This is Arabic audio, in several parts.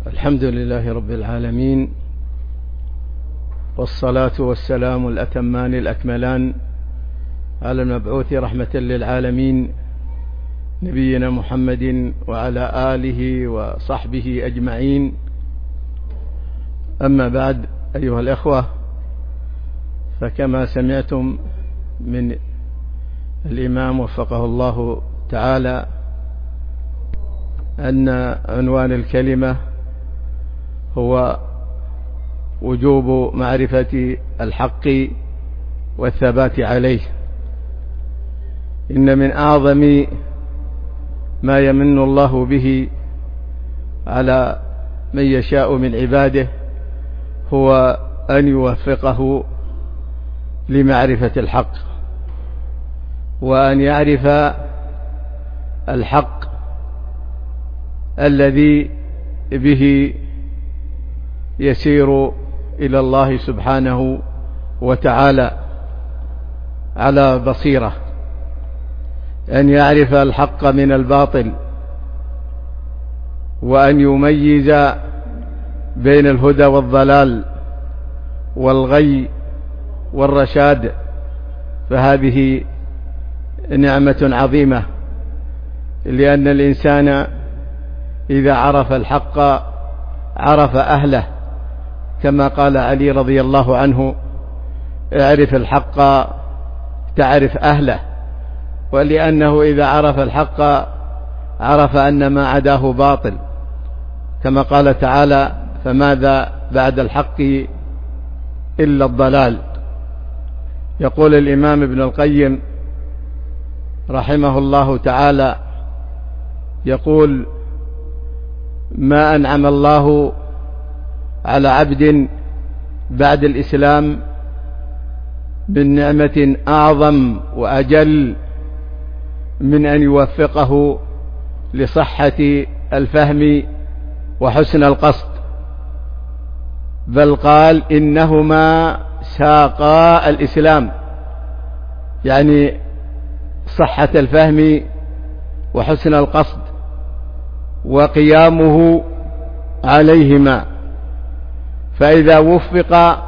الحمد لله رب العالمين، والصلاة والسلام الأتمان الأكملان على المبعوث رحمة للعالمين نبينا محمد وعلى آله وصحبه أجمعين. أما بعد، أيها الأخوة، فكما سمعتم من الإمام وفقه الله تعالى أن عنوان الكلمة هو وجوب معرفة الحق والثبات عليه. إن من أعظم ما يمن الله به على من يشاء من عباده هو أن يوفقه لمعرفة الحق، وأن يعرف الحق الذي به يسير إلى الله سبحانه وتعالى على بصيرة، أن يعرف الحق من الباطل، وأن يميز بين الهدى والضلال والغي والرشاد، فهذه نعمة عظيمة، لأن الإنسان إذا عرف الحق عرف أهله، كما قال علي رضي الله عنه: اعرف الحق تعرف أهله. ولأنه إذا عرف الحق عرف أن ما عداه باطل، كما قال تعالى: فماذا بعد الحق إلا الضلال. يقول الإمام ابن القيم رحمه الله تعالى، يقول: ما أنعم الله على عبد بعد الإسلام من نعمة أعظم وأجل من أن يوفقه لصحة الفهم وحسن القصد، بل قال: إنهما ساقا الإسلام، يعني صحة الفهم وحسن القصد وقيامه عليهما. فإذا وفق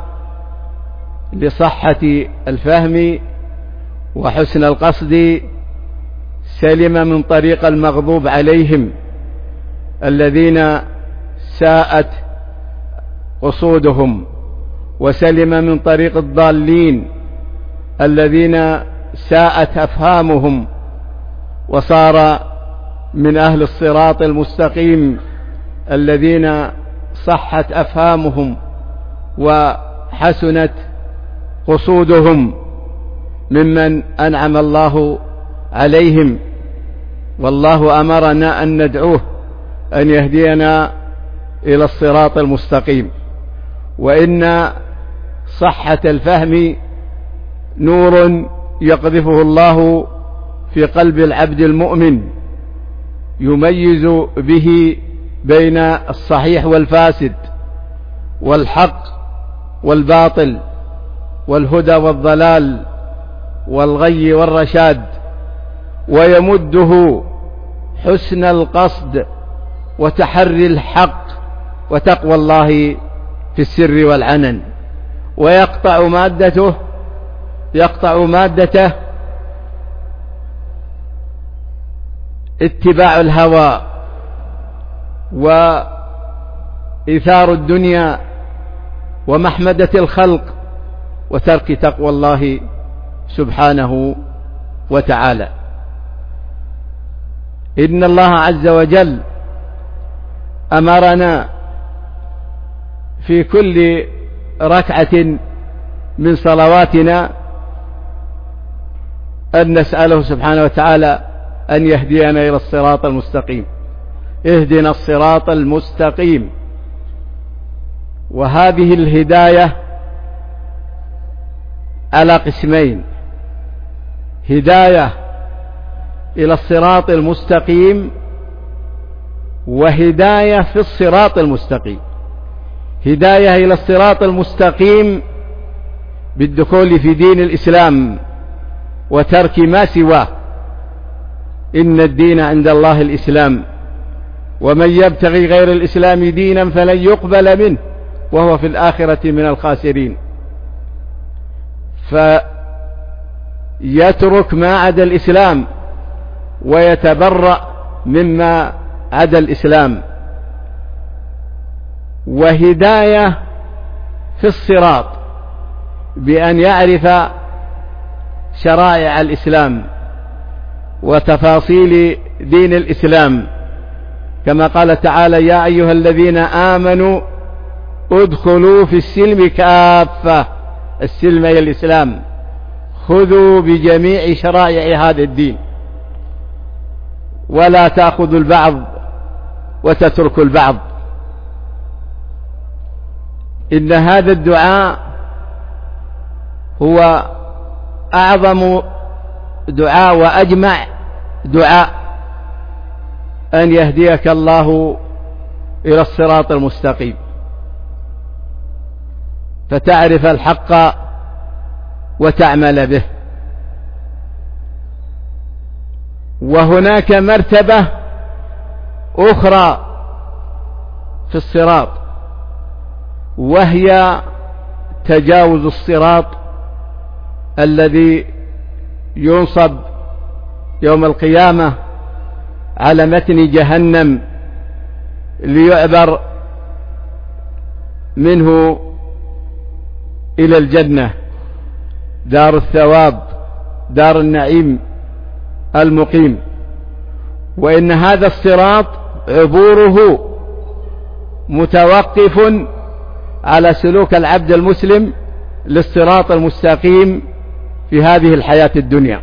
لصحة الفهم وحسن القصد سلم من طريق المغضوب عليهم الذين ساءت قصودهم، وسلم من طريق الضالين الذين ساءت أفهامهم، وصار من أهل الصراط المستقيم الذين صحت أفهامهم وحسنت قصودهم، ممن أنعم الله عليهم. والله أمرنا أن ندعوه أن يهدينا إلى الصراط المستقيم. وإن صحة الفهم نور يقذفه الله في قلب العبد المؤمن، يميز به بين الصحيح والفاسد، والحق والباطل، والهدى والضلال، والغي والرشاد، ويمده حسن القصد وتحري الحق وتقوى الله في السر والعلن، ويقطع مادته اتباع الهوى وإثار الدنيا ومحمدة الخلق وترك تقوى الله سبحانه وتعالى. إن الله عز وجل أمرنا في كل ركعة من صلواتنا أن نسأله سبحانه وتعالى أن يهدينا إلى الصراط المستقيم. اهدنا الصراط المستقيم. وهذه الهداية على قسمين: هداية إلى الصراط المستقيم، وهداية في الصراط المستقيم. هداية إلى الصراط المستقيم بالدخول في دين الإسلام وترك ما سواه، إن الدين عند الله الإسلام، ومن يبتغي غير الإسلام دينا فلن يقبل منه وهو في الآخرة من الخاسرين. فيترك ما عدا الإسلام ويتبرأ مما عدا الإسلام. وهداية في الصراط بأن يعرف شرائع الإسلام وتفاصيل دين الإسلام، كما قال تعالى: يا أيها الذين آمنوا ادخلوا في السلم كافة. السلم هي الإسلام، خذوا بجميع شرائع هذا الدين ولا تأخذوا البعض وتتركوا البعض. إن هذا الدعاء هو أعظم دعاء وأجمع دعاء، أن يهديك الله إلى الصراط المستقيم فتعرف الحق وتعمل به. وهناك مرتبة أخرى في الصراط، وهي تجاوز الصراط الذي ينصب يوم القيامة على متن جهنم ليعبر منه إلى الجنة، دار الثواب، دار النعيم المقيم. وإن هذا الصراط عبوره متوقف على سلوك العبد المسلم للصراط المستقيم في هذه الحياة الدنيا.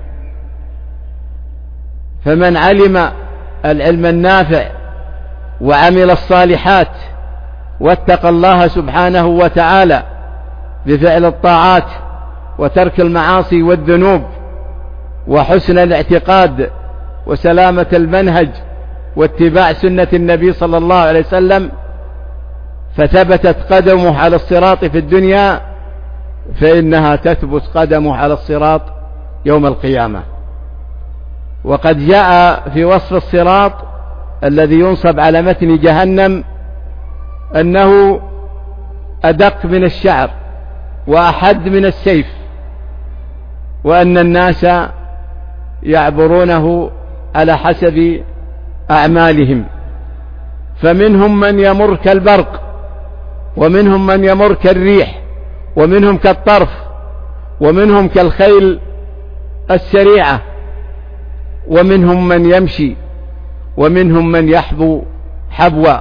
فمن علم العلم النافع وعمل الصالحات واتقى الله سبحانه وتعالى بفعل الطاعات وترك المعاصي والذنوب وحسن الاعتقاد وسلامة المنهج واتباع سنة النبي صلى الله عليه وسلم، فثبتت قدمه على الصراط في الدنيا، فإنها تثبت قدمه على الصراط يوم القيامة. وقد جاء في وصف الصراط الذي ينصب على متن جهنم أنه أدق من الشعر وأحد من السيف، وأن الناس يعبرونه على حسب أعمالهم، فمنهم من يمر كالبرق، ومنهم من يمر كالريح، ومنهم كالطرف، ومنهم كالخيل السريعة، ومنهم من يمشي، ومنهم من يحبو حبوا،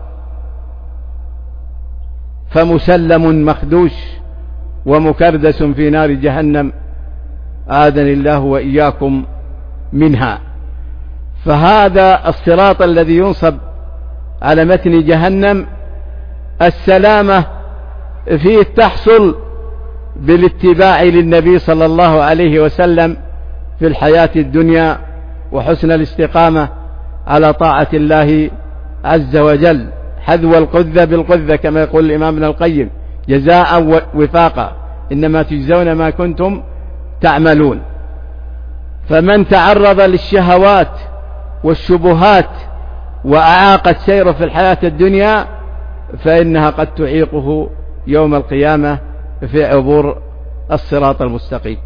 فمسلم مخدوش ومكردس في نار جهنم، آذن الله وإياكم منها. فهذا الصراط الذي ينصب على متن جهنم السلامة فيه تحصل بالاتباع للنبي صلى الله عليه وسلم في الحياة الدنيا وحسن الاستقامة على طاعة الله عز وجل، حذو القذة بالقذة كما يقول الإمام ابن القيم، جزاء وفاقا، إنما تجزون ما كنتم تعملون. فمن تعرض للشهوات والشبهات وأعاقت سيره في الحياة الدنيا فإنها قد تعيقه يوم القيامة في عبور الصراط المستقيم.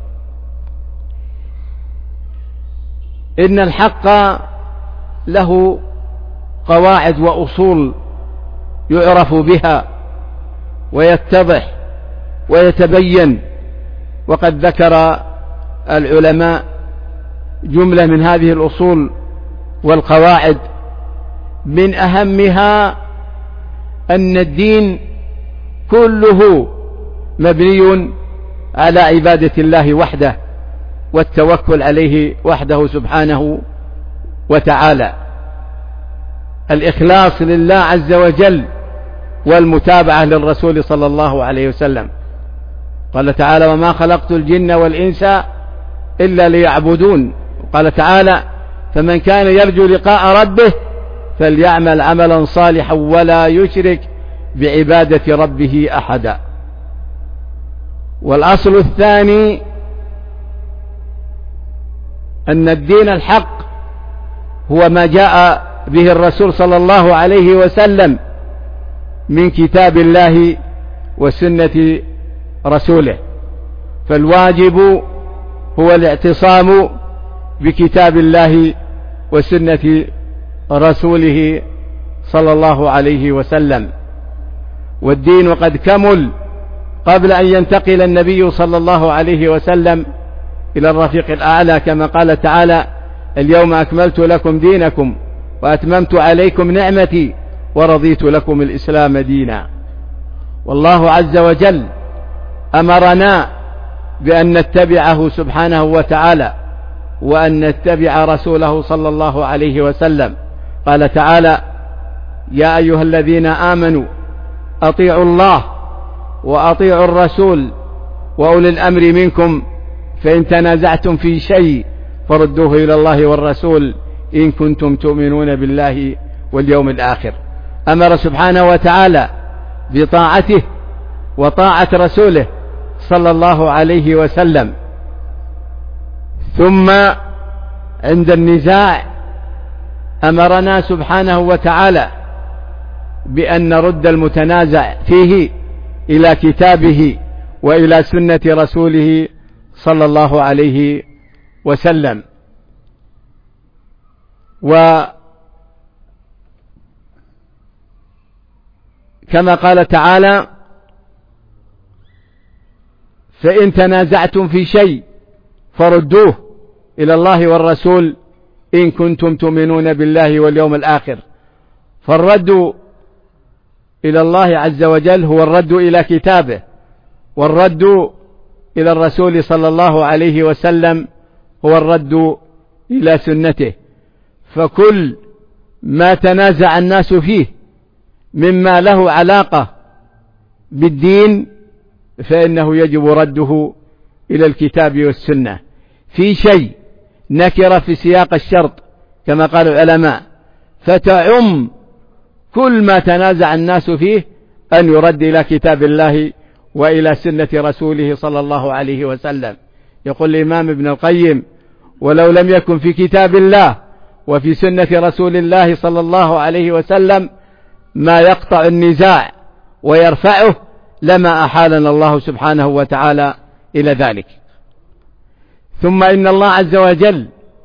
إن الحق له قواعد وأصول يعرف بها ويتضح ويتبين، وقد ذكر العلماء جملة من هذه الأصول والقواعد، من أهمها أن الدين كله مبني على عبادة الله وحده والتوكل عليه وحده سبحانه وتعالى، الإخلاص لله عز وجل والمتابعة للرسول صلى الله عليه وسلم. قال تعالى: وما خلقت الجن والإنس إلا ليعبدون. قال تعالى: فمن كان يرجو لقاء ربه فليعمل عملا صالحا ولا يشرك بعبادة ربه أحدا. والأصل الثاني أن الدين الحق هو ما جاء به الرسول صلى الله عليه وسلم من كتاب الله وسنة رسوله. فالواجب هو الاعتصام بكتاب الله وسنة رسوله صلى الله عليه وسلم. والدين قد كمل قبل أن ينتقل النبي صلى الله عليه وسلم إلى الرفيق الأعلى، كما قال تعالى: اليوم أكملت لكم دينكم وأتممت عليكم نعمتي ورضيت لكم الإسلام دينا. والله عز وجل أمرنا بأن نتبعه سبحانه وتعالى وأن نتبع رسوله صلى الله عليه وسلم. قال تعالى: يا أيها الذين آمنوا أطيعوا الله وأطيعوا الرسول وأولي الأمر منكم فإن تنازعتم في شيء فردوه إلى الله والرسول إن كنتم تؤمنون بالله واليوم الآخر. أمر سبحانه وتعالى بطاعته وطاعة رسوله صلى الله عليه وسلم. ثم عند النزاع أمرنا سبحانه وتعالى بأن نرد المتنازع فيه إلى كتابه وإلى سنة رسوله صلى الله عليه وسلم. وكما قال تعالى: فإن تنازعتم في شيء فردوه إلى الله والرسول إن كنتم تؤمنون بالله واليوم الآخر. فالرد إلى الله عز وجل هو الرد إلى كتابه، والرد إلى الرسول صلى الله عليه وسلم هو الرد إلى سنته. فكل ما تنازع الناس فيه مما له علاقة بالدين فإنه يجب رده إلى الكتاب والسنة. في شيء نكر في سياق الشرط كما قال العلماء، فتعم كل ما تنازع الناس فيه أن يرد إلى كتاب الله وإلى سنة رسوله صلى الله عليه وسلم. يقول الإمام ابن القيم: ولو لم يكن في كتاب الله وفي سنة رسول الله صلى الله عليه وسلم ما يقطع النزاع ويرفعه لما أحالنا الله سبحانه وتعالى إلى ذلك. ثم إن الله عز وجل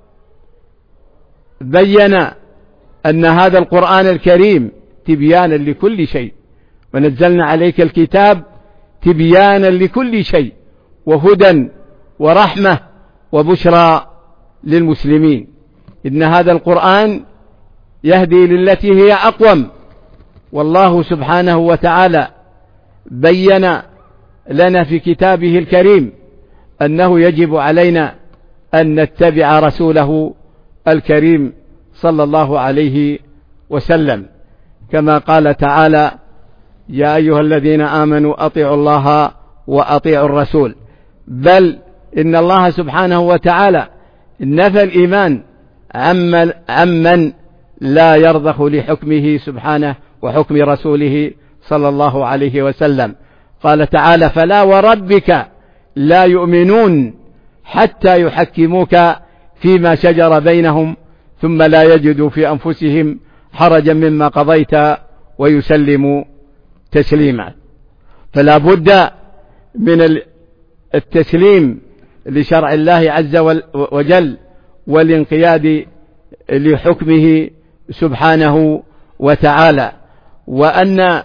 بين أن هذا القرآن الكريم تبيانا لكل شيء، ونزلنا عليك الكتاب تبيانا لكل شيء وهدى ورحمة وبشرى للمسلمين. إن هذا القرآن يهدي للتي هي أقوم. والله سبحانه وتعالى بين لنا في كتابه الكريم أنه يجب علينا أن نتبع رسوله الكريم صلى الله عليه وسلم، كما قال تعالى: يا أيها الذين آمنوا أطيعوا الله وأطيعوا الرسول. بل إن الله سبحانه وتعالى نفى الإيمان عمن لا يرضخ لحكمه سبحانه وحكم رسوله صلى الله عليه وسلم. قال تعالى: فلا وربك لا يؤمنون حتى يحكموك فيما شجر بينهم ثم لا يجدوا في أنفسهم حرجا مما قضيت ويسلموا تسليما. فلا بد من التسليم لشرع الله عز وجل والانقياد لحكمه سبحانه وتعالى، وأن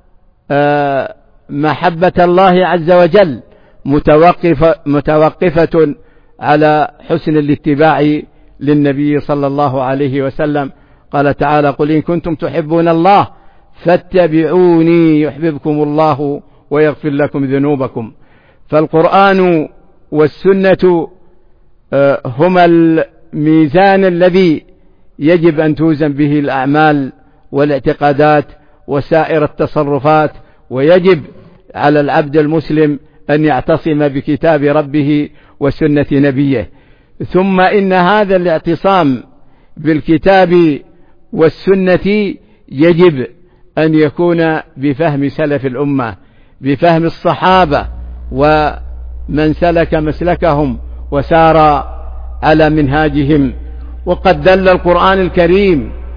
محبة الله عز وجل متوقفة على حسن الاتباع للنبي صلى الله عليه وسلم. قال تعالى: قل إن كنتم تحبون الله فاتبعوني يحببكم الله ويغفر لكم ذنوبكم. فالقرآن والسنة هما الميزان الذي يجب أن توزن به الأعمال والاعتقادات وسائر التصرفات، ويجب على العبد المسلم أن يعتصم بكتاب ربه وسنة نبيه. ثم إن هذا الاعتصام بالكتاب والسنة يجب أن يكون بفهم سلف الأمة، بفهم الصحابة ومن سلك مسلكهم وسار على منهاجهم. وقد دل القرآن الكريم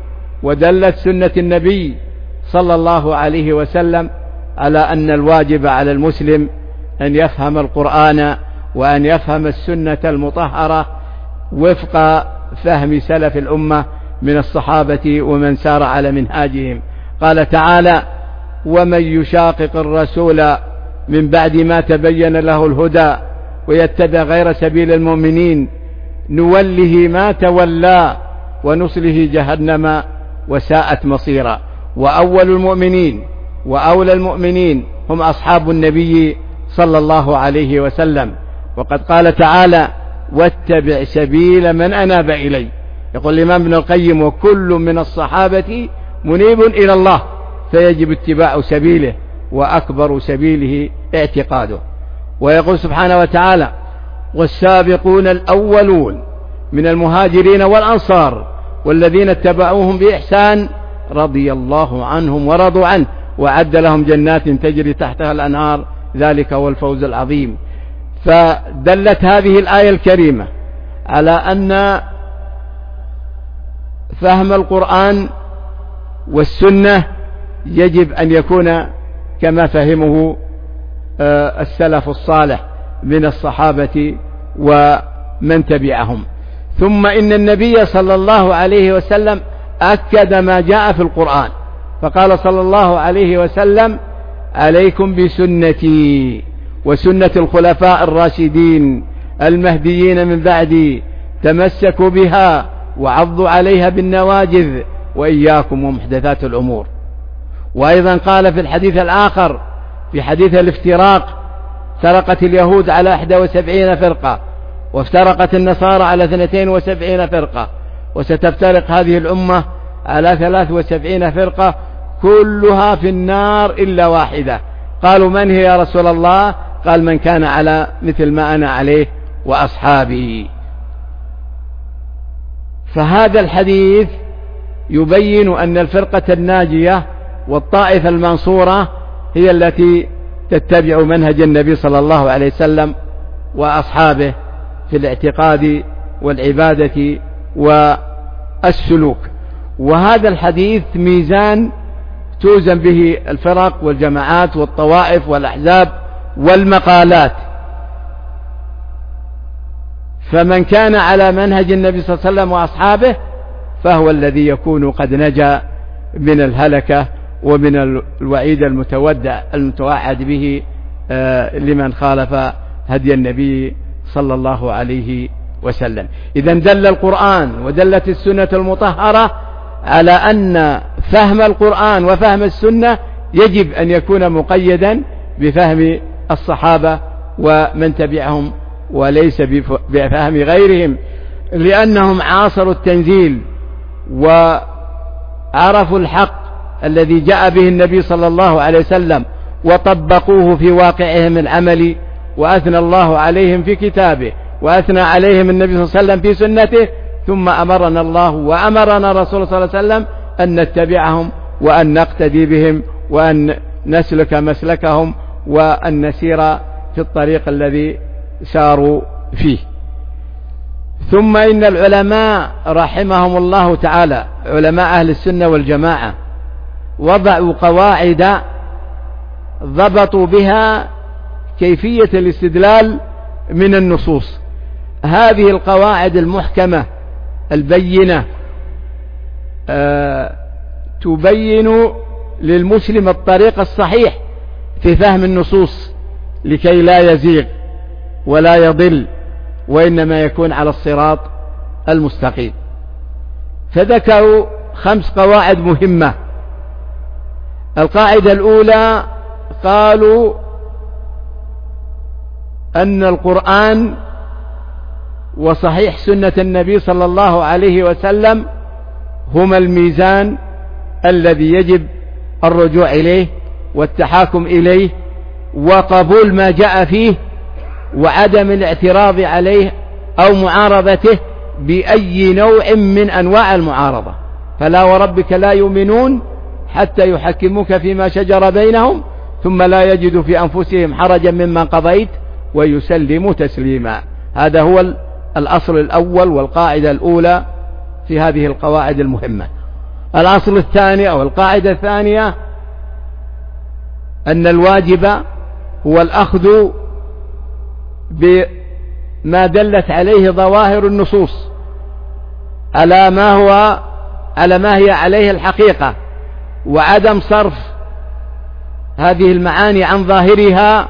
ودلت سنة النبي صلى الله عليه وسلم على أن الواجب على المسلم أن يفهم القرآن وأن يفهم السنة المطهرة وفق فهم سلف الأمة من الصحابة ومن سار على منهاجهم. قال تعالى: ومن يشاقق الرسول من بعد ما تبين له الهدى ويتبع غير سبيل المؤمنين نوله ما تولى ونصله جهنم وساءت مصيرا. وأول المؤمنين وأولى المؤمنين هم أصحاب النبي صلى الله عليه وسلم. وقد قال تعالى: واتبع سبيل من أناب إلي. يقول الإمام ابن القيم: وكل من الصحابة منيب إلى الله فيجب اتباع سبيله، وأكبر سبيله اعتقاده. ويقول سبحانه وتعالى: والسابقون الأولون من المهاجرين والأنصار والذين اتبعوهم بإحسان رضي الله عنهم ورضوا عنه وأعد لهم جنات تجري تحتها الأنهار ذلك هو الفوز العظيم. فدلت هذه الآية الكريمة على أن فهم القرآن والسنة يجب أن يكون كما فهمه السلف الصالح من الصحابة ومن تبعهم. ثم إن النبي صلى الله عليه وسلم أكد ما جاء في القرآن، فقال صلى الله عليه وسلم: عليكم بسنتي وسنة الخلفاء الراشدين المهديين من بعدي، تمسكوا بها وعضوا عليها بالنواجذ وإياكم ومحدثات الأمور. وأيضا قال في الحديث الآخر في حديث الافتراق: افترقت اليهود على 71 فرقة وافترقت النصارى على 72 فرقة وستفترق هذه الأمة على 73 فرقة كلها في النار إلا واحدة. قالوا: من هي يا رسول الله؟ قال: من كان على مثل ما أنا عليه وأصحابي. فهذا الحديث يبين أن الفرقة الناجية والطائفة المنصورة هي التي تتبع منهج النبي صلى الله عليه وسلم وأصحابه في الاعتقاد والعبادة والسلوك. وهذا الحديث ميزان توزن به الفرق والجماعات والطوائف والأحزاب والمقالات. فمن كان على منهج النبي صلى الله عليه وسلم وأصحابه فهو الذي يكون قد نجا من الهلكة ومن الوعيد المتوعد به لمن خالف هدي النبي صلى الله عليه وسلم. إذن دل القرآن ودلت السنة المطهرة على أن فهم القرآن وفهم السنة يجب أن يكون مقيدا بفهم الصحابة ومن تبعهم وليس بفهم غيرهم، لأنهم عاصروا التنزيل وعرفوا الحق الذي جاء به النبي صلى الله عليه وسلم وطبقوه في واقعهم العملي، وأثنى الله عليهم في كتابه وأثنى عليهم النبي صلى الله عليه وسلم في سنته. ثم أمرنا الله وأمرنا رسول صلى الله عليه وسلم أن نتبعهم وأن نقتدي بهم وأن نسلك مسلكهم وأن نسير في الطريق الذي ساروا فيه. ثم إن العلماء رحمهم الله تعالى علماء أهل السنة والجماعة وضعوا قواعد ضبطوا بها كيفية الاستدلال من النصوص. هذه القواعد المحكمة البينة تبين للمسلم الطريق الصحيح في فهم النصوص لكي لا يزيغ ولا يضل وإنما يكون على الصراط المستقيم. فذكروا 5 قواعد مهمة. القاعدة الأولى قالوا أن القرآن وصحيح سنة النبي صلى الله عليه وسلم هما الميزان الذي يجب الرجوع إليه والتحاكم إليه وقبول ما جاء فيه وعدم الاعتراض عليه أو معارضته بأي نوع من أنواع المعارضة. فلا وربك لا يؤمنون حتى يحكموك فيما شجر بينهم ثم لا يجدوا في أنفسهم حرجا مما قضيت ويسلموا تسليما. هذا هو الأصل الأول والقاعدة الأولى في هذه القواعد المهمة. الأصل الثاني أو القاعدة الثانية أن الواجب هو الأخذ بما دلت عليه ظواهر النصوص على ما هي عليه الحقيقة، وعدم صرف هذه المعاني عن ظاهرها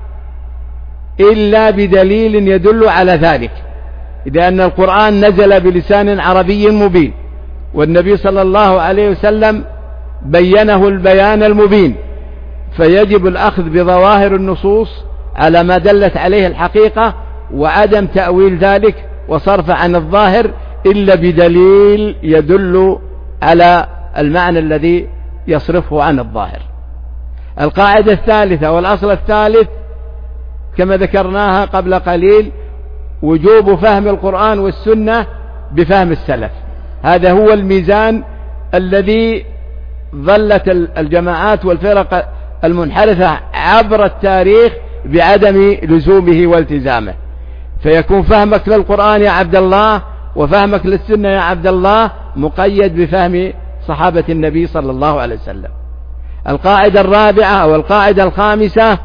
إلا بدليل يدل على ذلك، لأن القرآن نزل بلسان عربي مبين، والنبي صلى الله عليه وسلم بينه البيان المبين، فيجب الأخذ بظواهر النصوص على ما دلت عليه الحقيقة، وعدم تأويل ذلك وصرف عن الظاهر إلا بدليل يدل على المعنى الذي يصرفه عن الظاهر. القاعدة الثالثة والأصل الثالث كما ذكرناها قبل قليل وجوب فهم القرآن والسنة بفهم السلف. هذا هو الميزان الذي ظلت الجماعات والفرق المنحرفة عبر التاريخ بعدم لزومه والتزامه، فيكون فهمك للقرآن يا عبد الله وفهمك للسنة يا عبد الله مقيد بفهم صحابة النبي صلى الله عليه وسلم. القاعدة الرابعة أو القاعدة الخامسة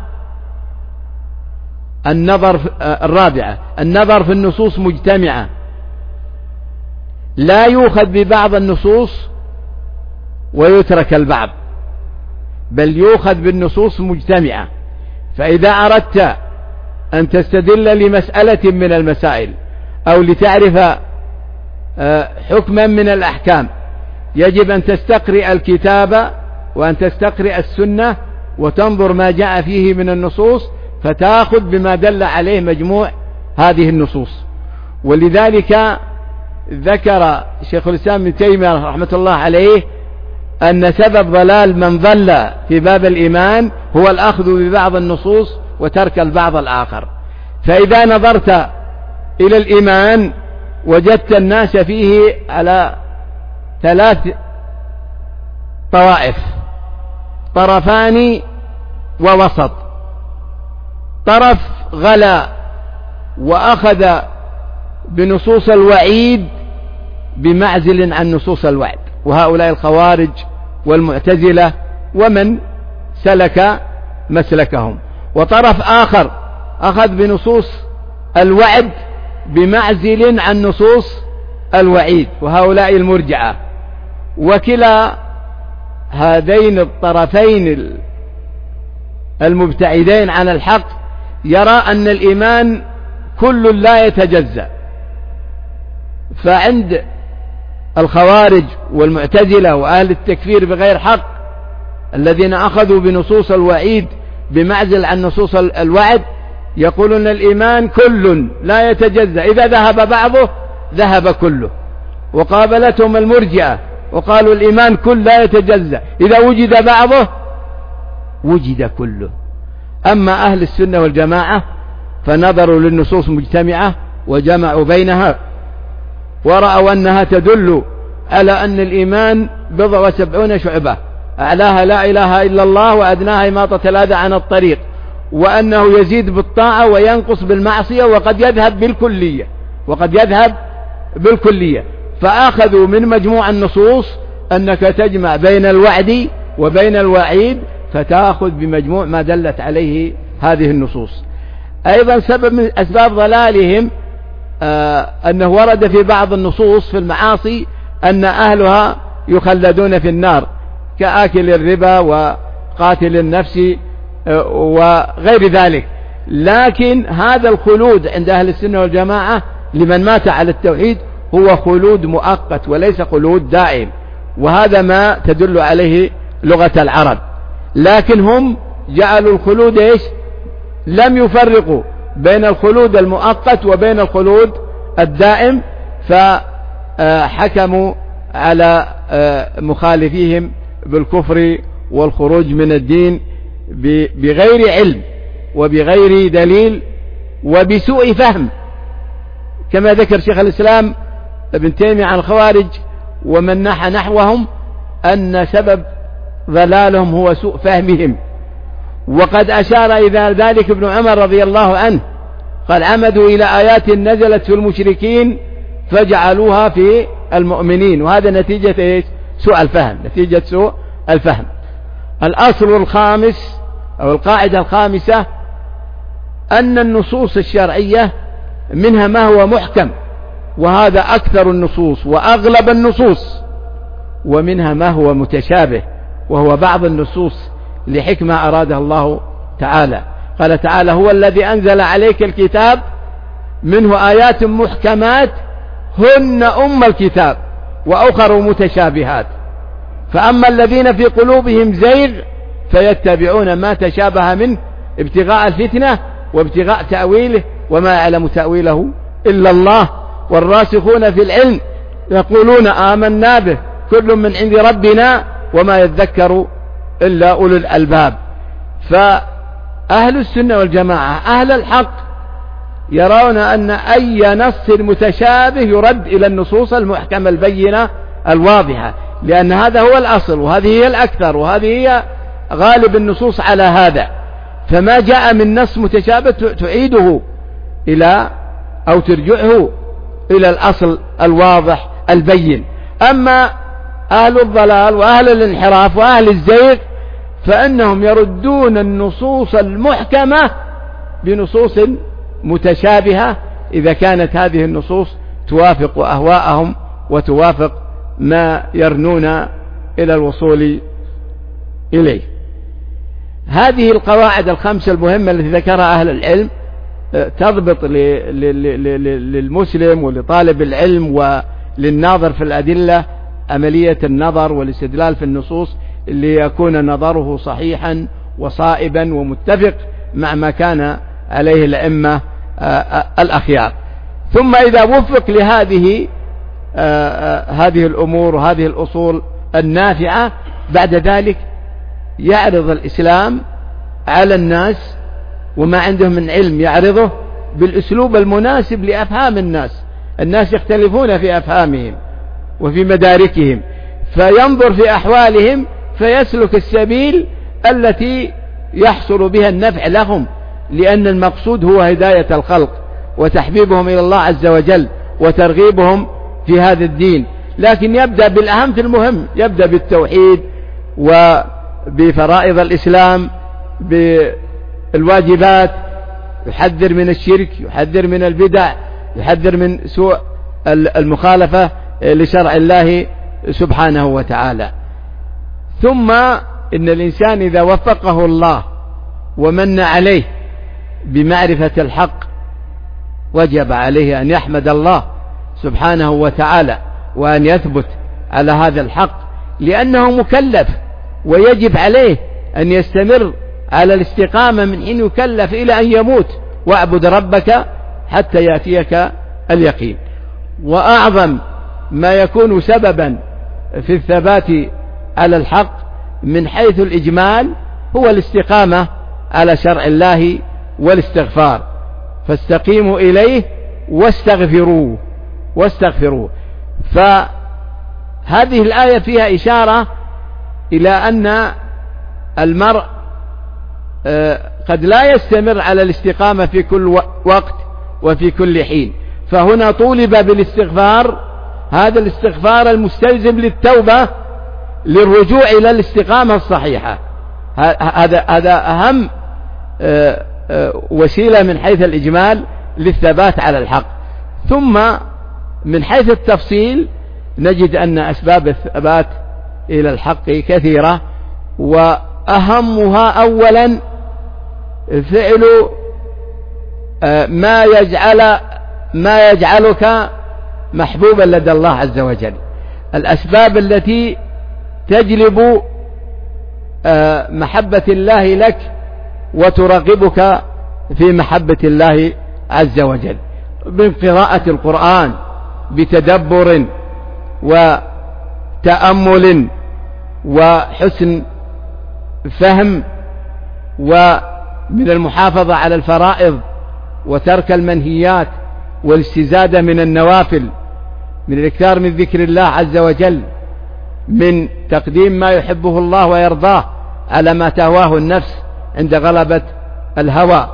النظر في النصوص مجتمعة، لا يؤخذ ببعض النصوص ويترك البعض، بل يؤخذ بالنصوص مجتمعة. فإذا أردت أن تستدل لمسألة من المسائل أو لتعرف حكما من الأحكام يجب أن تستقرئ الكتاب وأن تستقرئ السنة وتنظر ما جاء فيه من النصوص فتأخذ بما دل عليه مجموع هذه النصوص. ولذلك ذكر شيخ الإسلام ابن تيمية رحمة الله عليه أن سبب ضلال من ضل في باب الإيمان هو الأخذ ببعض النصوص وترك البعض الآخر. فإذا نظرت إلى الإيمان وجدت الناس فيه على 3 طوائف، طرفان ووسط. طرف غلا وأخذ بنصوص الوعيد بمعزل عن نصوص الوعد، وهؤلاء الخوارج والمعتزلة ومن سلك مسلكهم. وطرف آخر أخذ بنصوص الوعد بمعزل عن نصوص الوعيد، وهؤلاء المرجعة. وكلا هذين الطرفين المبتعدين عن الحق يرى أن الإيمان كل لا يتجزأ. فعند الخوارج والمعتزلة وأهل التكفير بغير حق الذين أخذوا بنصوص الوعيد بمعزل عن نصوص الوعد يقولون الإيمان كل لا يتجزأ، إذا ذهب بعضه ذهب كله. وقابلتهم المرجئة وقالوا الإيمان كل لا يتجزأ، إذا وجد بعضه وجد كله. أما أهل السنة والجماعة فنظروا للنصوص مجتمعة وجمعوا بينها ورأوا أنها تدل على أن الإيمان 70 شعبة، أعلاها لا إله إلا الله وأدناها إماطة الأذى عن الطريق، وأنه يزيد بالطاعة وينقص بالمعصية وقد يذهب بالكلية. فأخذوا من مجموع النصوص أنك تجمع بين الوعد وبين الوعيد فتأخذ بمجموع ما دلت عليه هذه النصوص. أيضا سبب من أسباب ضلالهم أنه ورد في بعض النصوص في المعاصي أن أهلها يخلدون في النار كآكل الربا وقاتل النفس وغير ذلك. لكن هذا الخلود عند أهل السنة والجماعة لمن مات على التوحيد هو خلود مؤقت وليس خلود دائم، وهذا ما تدل عليه لغة العرب. لكن هم جعلوا الخلود لم يفرقوا بين الخلود المؤقت وبين الخلود الدائم، فحكموا على مخالفيهم بالكفر والخروج من الدين بغير علم وبغير دليل وبسوء فهم، كما ذكر شيخ الإسلام ابن تيمية عن الخوارج ومن نحى نحوهم أن سبب ضلالهم هو سوء فهمهم. وقد أشار إلى ذلك ابن عمر رضي الله عنه قال عمدوا إلى آيات نزلت في المشركين فجعلوها في المؤمنين، وهذا نتيجة سوء الفهم، نتيجة سوء الفهم. الأصل الخامس أو القاعدة الخامسة أن النصوص الشرعية منها ما هو محكم، وهذا أكثر النصوص وأغلب النصوص، ومنها ما هو متشابه، وهو بعض النصوص لحكمة أرادها الله تعالى. قال تعالى: هو الذي أنزل عليك الكتاب منه آيات محكمات هن أم الكتاب وأخر متشابهات، فأما الذين في قلوبهم زيغ فيتبعون ما تشابه منه ابتغاء الفتنة وابتغاء تأويله وما يعلم تأويله إلا الله، والراسخون في العلم يقولون آمنا به كل من عند ربنا وما يذكر إلا أولو الألباب. فأهل السنة والجماعة أهل الحق يرون أن أي نص متشابه يرد إلى النصوص المحكمة البينة الواضحة، لأن هذا هو الأصل، وهذه هي الأكثر، وهذه هي غالب النصوص على هذا. فما جاء من نص متشابه تعيده إلى أو ترجعه إلى الأصل الواضح البين. أما أهل الضلال وأهل الانحراف وأهل الزيغ فإنهم يردون النصوص المحكمة بنصوص متشابهة إذا كانت هذه النصوص توافق أهواءهم وتوافق ما يرنون إلى الوصول إليه. هذه القواعد الخمسة المهمة التي ذكرها أهل العلم تضبط للمسلم ولطالب العلم وللناظر في الأدلة عملية النظر والاستدلال في النصوص ليكون نظره صحيحا وصائبا ومتفق مع ما كان عليه الأئمة الأخيار. ثم إذا وفق لهذه هذه الأمور وهذه الأصول النافعة، بعد ذلك يعرض الإسلام على الناس وما عندهم من علم يعرضه بالأسلوب المناسب لأفهام الناس. الناس يختلفون في أفهامهم وفي مداركهم، فينظر في أحوالهم فيسلك السبيل التي يحصل بها النفع لهم، لأن المقصود هو هداية الخلق وتحبيبهم إلى الله عز وجل وترغيبهم في هذا الدين. لكن يبدأ بالأهم في المهم، يبدأ بالتوحيد وبفرائض الإسلام بالواجبات، يحذر من الشرك، يحذر من البدع، يحذر من سوء المخالفة لشرع الله سبحانه وتعالى. ثم إن الإنسان إذا وفقه الله ومن عليه بمعرفة الحق وجب عليه أن يحمد الله سبحانه وتعالى وأن يثبت على هذا الحق، لأنه مكلف ويجب عليه أن يستمر على الاستقامة من حين يكلف إلى أن يموت، واعبد ربك حتى يأتيك اليقين. وأعظم ما يكون سببا في الثبات على الحق من حيث الإجمال هو الاستقامة على شرع الله والاستغفار، فاستقيموا إليه واستغفروه. فهذه الآية فيها إشارة إلى أن المرء قد لا يستمر على الاستقامة في كل وقت وفي كل حين، فهنا طولب بالاستغفار، هذا الاستغفار المستلزم للتوبة للرجوع إلى الاستقامة الصحيحة. هذا أهم وسيلة من حيث الإجمال للثبات على الحق. ثم من حيث التفصيل نجد أن أسباب الثبات إلى الحق كثيرة، وأهمها أولا فعل ما يجعلك محبوبا لدى الله عز وجل، الأسباب التي تجلب محبة الله لك وترغبك في محبة الله عز وجل، من قراءة القرآن بتدبر وتأمل وحسن فهم، ومن المحافظة على الفرائض وترك المنهيات والاستزادة من النوافل، من الإكثار من ذكر الله عز وجل، من تقديم ما يحبه الله ويرضاه على ما تهواه النفس عند غلبة الهوى،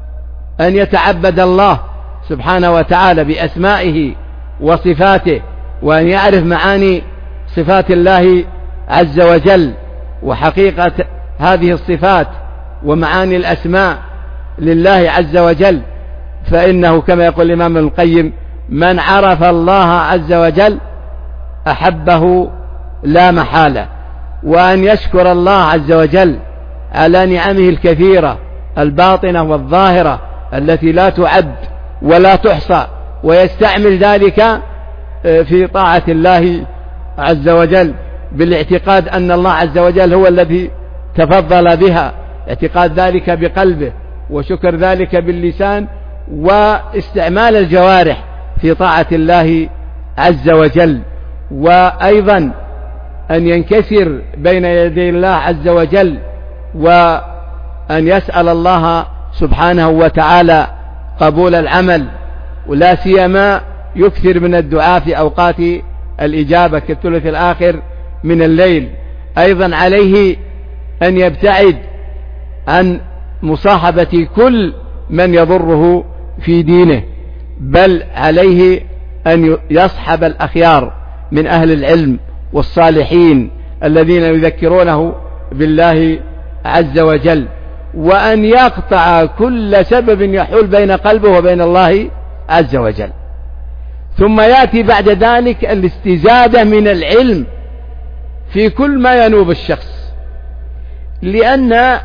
أن يتعبد الله سبحانه وتعالى بأسمائه وصفاته وأن يعرف معاني صفات الله عز وجل وحقيقة هذه الصفات ومعاني الأسماء لله عز وجل، فإنه كما يقول الإمام ابن القيم: من عرف الله عز وجل أحبه لا محالة. وأن يشكر الله عز وجل على نعمه الكثيرة الباطنة والظاهرة التي لا تعد ولا تحصى، ويستعمل ذلك في طاعة الله عز وجل بالاعتقاد أن الله عز وجل هو الذي تفضل بها، اعتقاد ذلك بقلبه وشكر ذلك باللسان واستعمال الجوارح في طاعة الله عز وجل. وأيضا أن ينكسر بين يدي الله عز وجل وأن يسأل الله سبحانه وتعالى قبول العمل، ولا سيما يكثر من الدعاء في أوقات الإجابة كالثلث الآخر من الليل. أيضا عليه أن يبتعد عن مصاحبة كل من يضره في دينه، بل عليه أن يصحب الأخيار من أهل العلم والصالحين الذين يذكرونه بالله عز وجل، وأن يقطع كل سبب يحول بين قلبه وبين الله عز وجل. ثم يأتي بعد ذلك الاستزادة من العلم في كل ما ينوب الشخص، لأن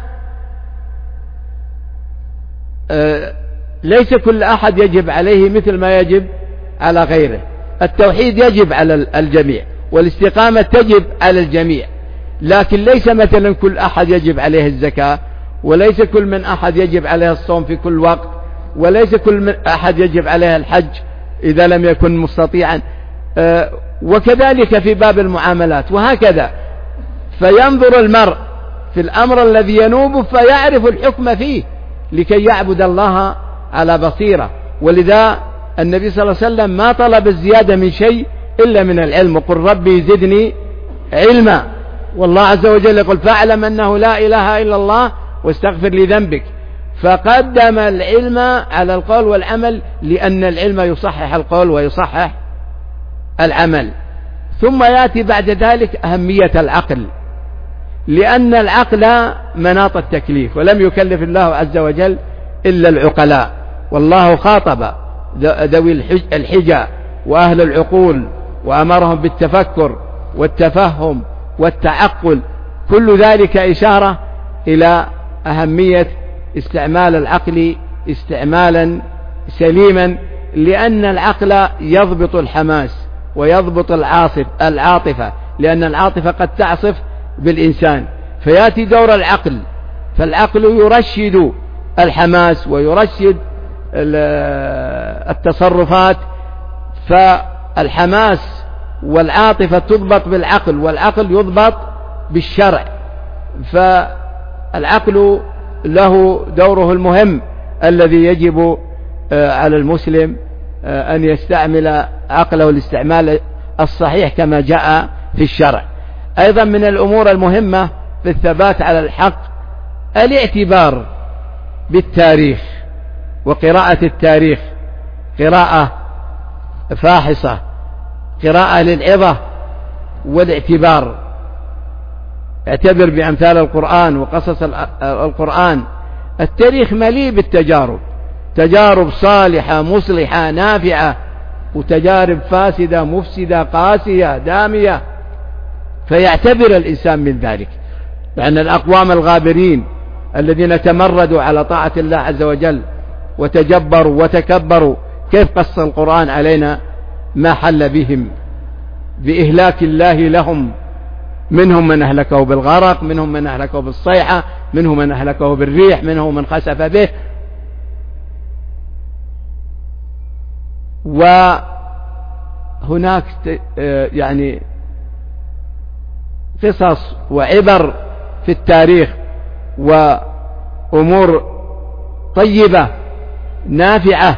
ليس كل أحد يجب عليه مثل ما يجب على غيره. التوحيد يجب على الجميع، والاستقامة تجب على الجميع، لكن ليس مثلا كل أحد يجب عليه الزكاة، وليس كل من أحد يجب عليه الصوم في كل وقت، وليس كل من أحد يجب عليه الحج إذا لم يكن مستطيعا، وكذلك في باب المعاملات وهكذا. فينظر المرء في الأمر الذي ينوبه فيعرف الحكم فيه لكي يعبد الله على بصيرة. ولذا النبي صلى الله عليه وسلم ما طلب الزيادة من شيء إلا من العلم: وقل ربي زدني علما. والله عز وجل يقول: فاعلم أنه لا إله إلا الله واستغفر لذنبك. فقدم العلم على القول والعمل، لأن العلم يصحح القول ويصحح العمل. ثم يأتي بعد ذلك أهمية العقل، لأن العقل مناط التكليف، ولم يكلف الله عز وجل إلا العقلاء. والله خاطب ذوي الحجى وأهل العقول وأمرهم بالتفكر والتفهم والتعقل. كل ذلك إشارة إلى أهمية استعمال العقل استعمالا سليما، لأن العقل يضبط الحماس ويضبط العاطفة، لأن العاطفة قد تعصف بالإنسان، فيأتي دور العقل. فالعقل يرشد الحماس ويرشد التصرفات، فالحماس والعاطفة تضبط بالعقل، والعقل يضبط بالشرع. فالعقل له دوره المهم الذي يجب على المسلم أن يستعمل عقله الاستعمال الصحيح كما جاء في الشرع. أيضا من الأمور المهمة في الثبات على الحق الاعتبار بالتاريخ وقراءة التاريخ، قراءة فاحصة، قراءة للعظة والاعتبار. اعتبر بأمثال القرآن وقصص القرآن. التاريخ مليء بالتجارب، تجارب صالحة مصلحة نافعة، وتجارب فاسدة مفسدة قاسية دامية، فيعتبر الإنسان من ذلك. لأن الأقوام الغابرين الذين تمردوا على طاعة الله عز وجل وتجبروا وتكبروا، كيف قص القرآن علينا ما حل بهم بإهلاك الله لهم. منهم من أهلكه بالغرق، منهم من أهلكه بالصيحة، منهم من أهلكه بالريح، منهم من خسف به. وهناك يعني قصص وعبر في التاريخ وأمور طيبة نافعة،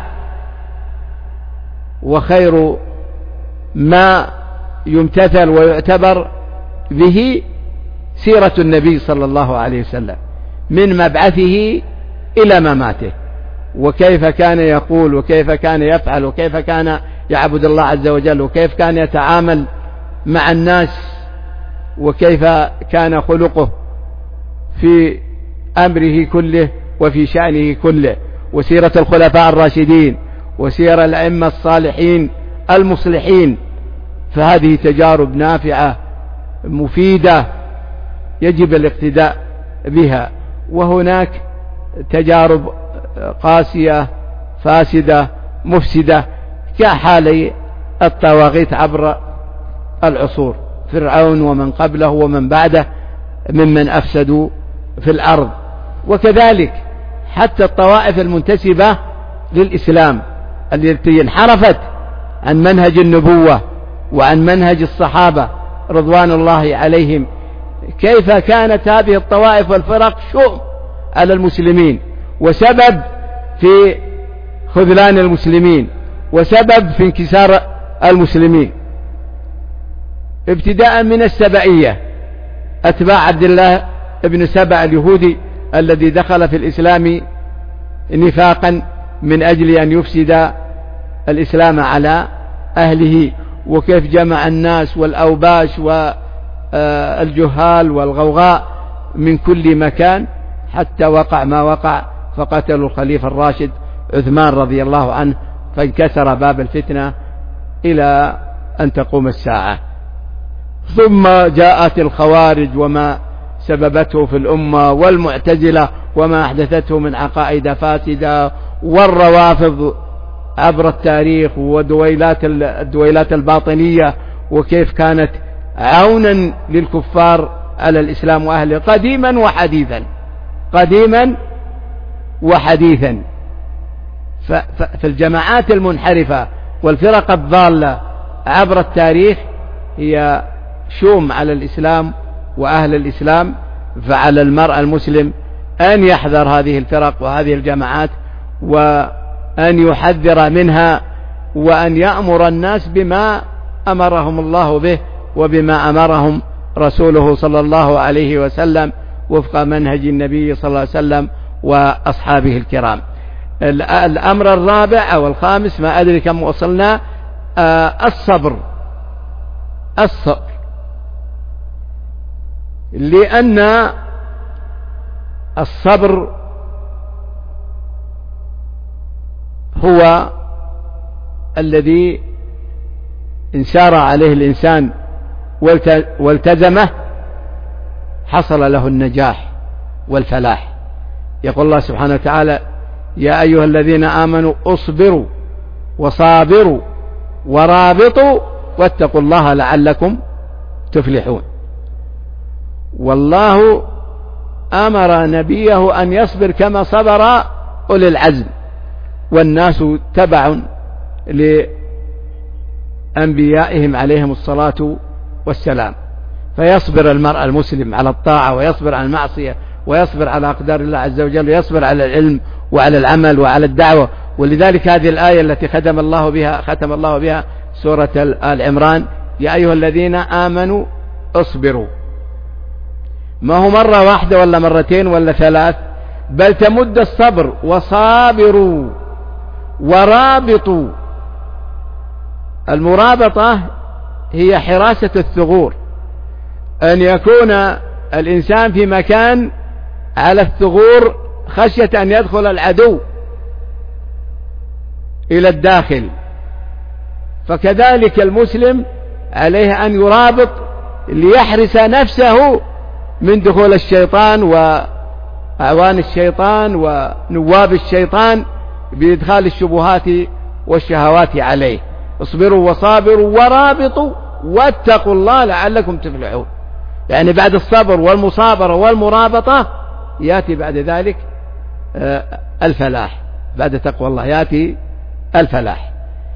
وخير ما يمتثل ويعتبر به سيرة النبي صلى الله عليه وسلم من مبعثه إلى مماته، وكيف كان يقول وكيف كان يفعل وكيف كان يعبد الله عز وجل، وكيف كان يتعامل مع الناس، وكيف كان خلقه في أمره كله وفي شأنه كله، وسيرة الخلفاء الراشدين، وسير الأئمة الصالحين المصلحين. فهذه تجارب نافعة مفيدة يجب الاقتداء بها. وهناك تجارب قاسية فاسدة مفسدة كحال الطواغيت عبر العصور، فرعون ومن قبله ومن بعده ممن أفسدوا في الأرض. وكذلك حتى الطوائف المنتسبة للإسلام التي انحرفت عن منهج النبوة وعن منهج الصحابة رضوان الله عليهم، كيف كانت هذه الطوائف والفرق شؤم على المسلمين، وسبب في خذلان المسلمين، وسبب في انكسار المسلمين، ابتداء من السبعية، أتباع عبد الله ابن سبع اليهودي الذي دخل في الإسلام نفاقا من أجل أن يفسد الإسلام على أهله، وكيف جمع الناس والأوباش والجهال والغوغاء من كل مكان حتى وقع ما وقع، فقتلوا الخليفة الراشد عثمان رضي الله عنه، فانكسر باب الفتنة إلى أن تقوم الساعة. ثم جاءت الخوارج وما سببته في الأمة، والمعتزلة وما أحدثته من عقائد فاسدة، والروافض عبر التاريخ، والدويلات الباطنية، وكيف كانت عونا للكفار على الإسلام وأهله قديما وحديثا. فالجماعات المنحرفة والفرق الضالة عبر التاريخ هي شوم على الإسلام وأهل الإسلام. فعلى المرء المسلم أن يحذر هذه الفرق وهذه الجماعات، وأن يحذر منها، وأن يأمر الناس بما أمرهم الله به وبما أمرهم رسوله صلى الله عليه وسلم وفق منهج النبي صلى الله عليه وسلم وأصحابه الكرام. الأمر الرابع أو الخامس، ما أدري كم وصلنا، الصبر. لأن الصبر هو الذي إن سار عليه الإنسان والتزمه حصل له النجاح والفلاح. يقول الله سبحانه وتعالى: يا أيها الذين آمنوا اصبروا وصابروا ورابطوا واتقوا الله لعلكم تفلحون. والله أمر نبيه أن يصبر كما صبر أولي العزم، والناس تبع لأنبيائهم عليهم الصلاة والسلام. فيصبر المرء المسلم على الطاعة، ويصبر على المعصية، ويصبر على أقدار الله عز وجل، ويصبر على العلم وعلى العمل وعلى الدعوة. ولذلك هذه الآية التي ختم الله بها سورة آل عمران: يا أيها الذين آمنوا اصبروا. ما هو مرة واحدة ولا مرتين ولا ثلاث، بل تمد الصبر، وصابروا ورابطوا. المرابطة هي حراسة الثغور، أن يكون الإنسان في مكان على الثغور خشية أن يدخل العدو إلى الداخل. فكذلك المسلم عليه أن يرابط ليحرس نفسه من دخول الشيطان وأعوان الشيطان ونواب الشيطان بإدخال الشبهات والشهوات عليه. اصبروا وصابروا ورابطوا واتقوا الله لعلكم تفلحون. يعني بعد الصبر والمصابرة والمرابطة يأتي بعد ذلك الفلاح، بعد تقوى الله يأتي الفلاح.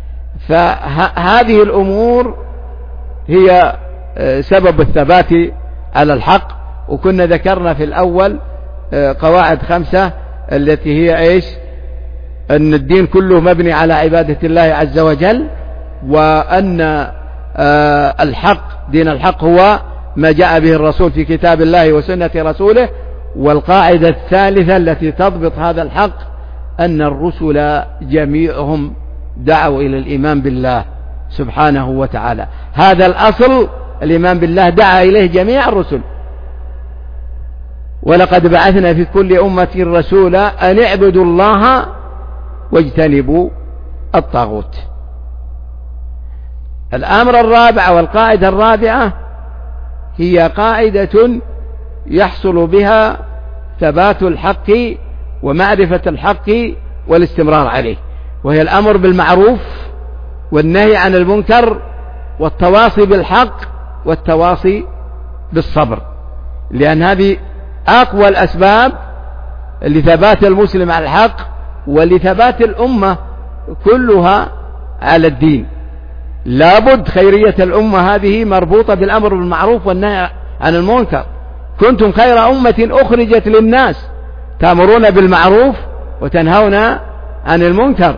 فهذه الأمور هي سبب الثبات على الحق. وكنا ذكرنا في الأول قواعد 5 التي هي إيش؟ أن الدين كله مبني على عبادة الله عز وجل، وأن الحق دين الحق هو ما جاء به الرسول في كتاب الله وسنة رسوله. والقاعدة الثالثة التي تضبط هذا الحق أن الرسل جميعهم دعوا إلى الإيمان بالله سبحانه وتعالى. هذا الأصل، الإيمان بالله دعا إليه جميع الرسل. ولقد بعثنا في كل أمة رسولا أن اعبدوا الله واجتنبوا الطاغوت. الأمر الرابع والقاعدة الرابعة هي قاعدة يحصل بها ثبات الحق ومعرفة الحق والاستمرار عليه، وهي الأمر بالمعروف والنهي عن المنكر والتواصي بالحق والتواصي بالصبر، لأن هذه أقوى الأسباب لثبات المسلم على الحق ولثبات الأمة كلها على الدين. لابد خيرية الأمة هذه مربوطة بالأمر بالمعروف والنهي عن المنكر. كنتم خير أمة أخرجت للناس تأمرون بالمعروف وتنهون عن المنكر،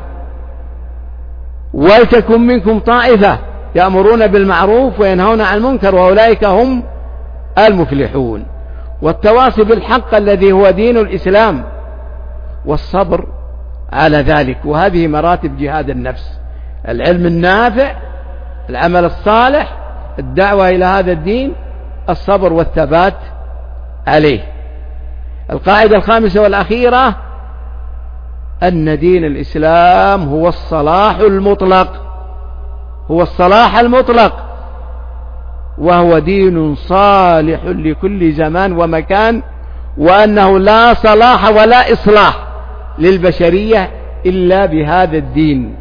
ولتكن منكم طائفة يأمرون بالمعروف وينهون عن المنكر وأولئك هم المفلحون. والتواصي بالحق الذي هو دين الإسلام، والصبر على ذلك. وهذه مراتب جهاد النفس: العلم النافع، العمل الصالح، الدعوة إلى هذا الدين، الصبر والثبات عليه. القاعدة الخامسة والأخيرة أن دين الإسلام هو الصلاح المطلق، هو الصلاح المطلق، وهو دين صالح لكل زمان ومكان، وأنه لا صلاح ولا إصلاح للبشرية إلا بهذا الدين،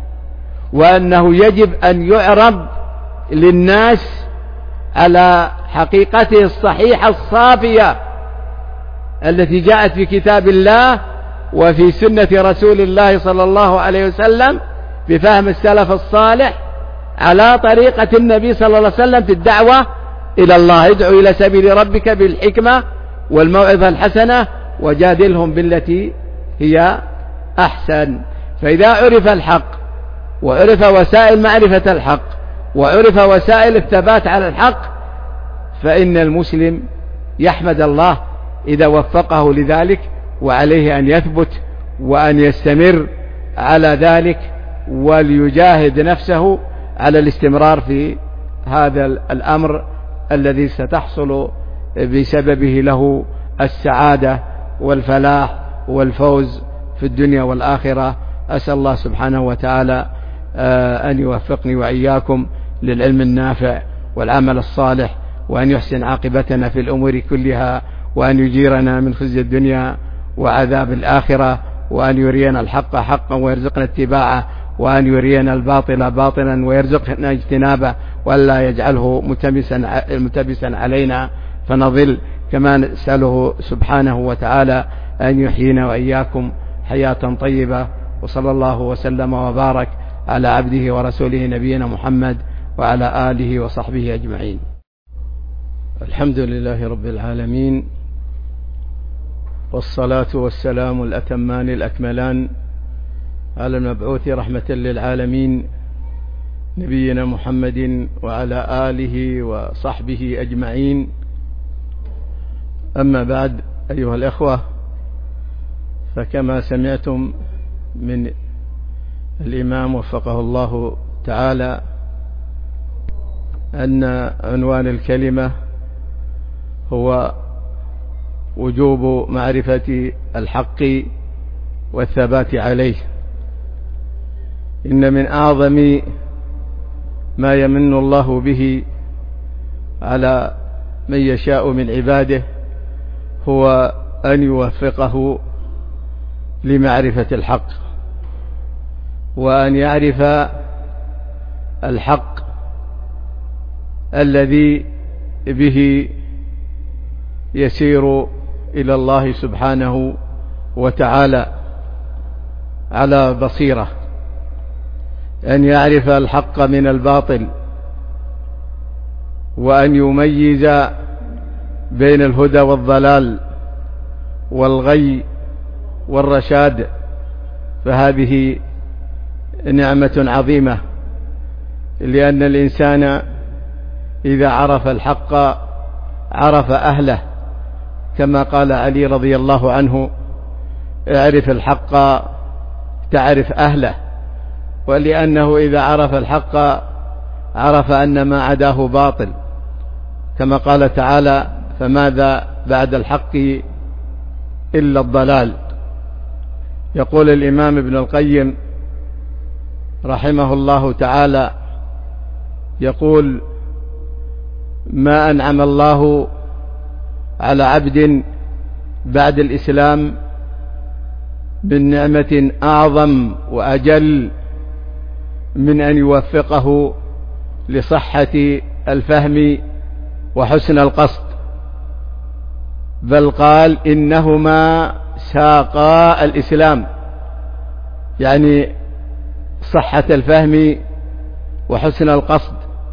وأنه يجب أن يعرض للناس على حقيقته الصحيحة الصافية التي جاءت في كتاب الله وفي سنة رسول الله صلى الله عليه وسلم بفهم السلف الصالح على طريقة النبي صلى الله عليه وسلم في الدعوة إلى الله. ادعو إلى سبيل ربك بالحكمة والموعظة الحسنة وجادلهم بالتي هي أحسن. فإذا عرف الحق وعرف وسائل معرفة الحق وعرف وسائل الثبات على الحق، فإن المسلم يحمد الله إذا وفقه لذلك، وعليه أن يثبت وأن يستمر على ذلك، وليجاهد نفسه على الاستمرار في هذا الأمر الذي ستحصل بسببه له السعادة والفلاح والفوز في الدنيا والآخرة. أسأل الله سبحانه وتعالى أن يوفقني وإياكم للعلم النافع والعمل الصالح، وأن يحسن عاقبتنا في الأمور كلها، وأن يجيرنا من خزي الدنيا وعذاب الآخرة، وأن يرينا الحق حقا ويرزقنا اتباعه، وأن يرينا الباطل باطلا ويرزقنا اجتنابه، وألا يجعله ملتبسا علينا فنضل. كما نسأله سبحانه وتعالى أن يحيينا وإياكم حياة طيبة. وصلى الله وسلم وبارك على عبده ورسوله نبينا محمد وعلى آله وصحبه أجمعين. الحمد لله رب العالمين، والصلاة والسلام الأتمان الأكملان على المبعوث رحمة للعالمين نبينا محمد وعلى آله وصحبه أجمعين. أما بعد، أيها الأخوة، فكما سمعتم من الإمام وفقه الله تعالى أن عنوان الكلمة هو وجوب معرفة الحق والثبات عليه. إن من أعظم ما يمن الله به على من يشاء من عباده هو أن يوفقه لمعرفة الحق، وأن يعرف الحق الذي به يسير إلى الله سبحانه وتعالى على بصيرة، أن يعرف الحق من الباطل، وأن يميز بين الهدى والضلال والغي والرشاد. فهذه نعمة عظيمة، لأن الإنسان إذا عرف الحق عرف أهله، كما قال علي رضي الله عنه: اعرف الحق تعرف أهله، ولأنه إذا عرف الحق عرف أن ما عداه باطل، كما قال تعالى: فماذا بعد الحق إلا الضلال. يقول الإمام ابن القيم رحمه الله تعالى، يقول: ما أنعم الله على عبد بعد الإسلام من نعمة أعظم وأجل من أن يوفقه لصحة الفهم وحسن القصد، بل قال: إنهما ساقا الإسلام، يعني صحة الفهم وحسن القصد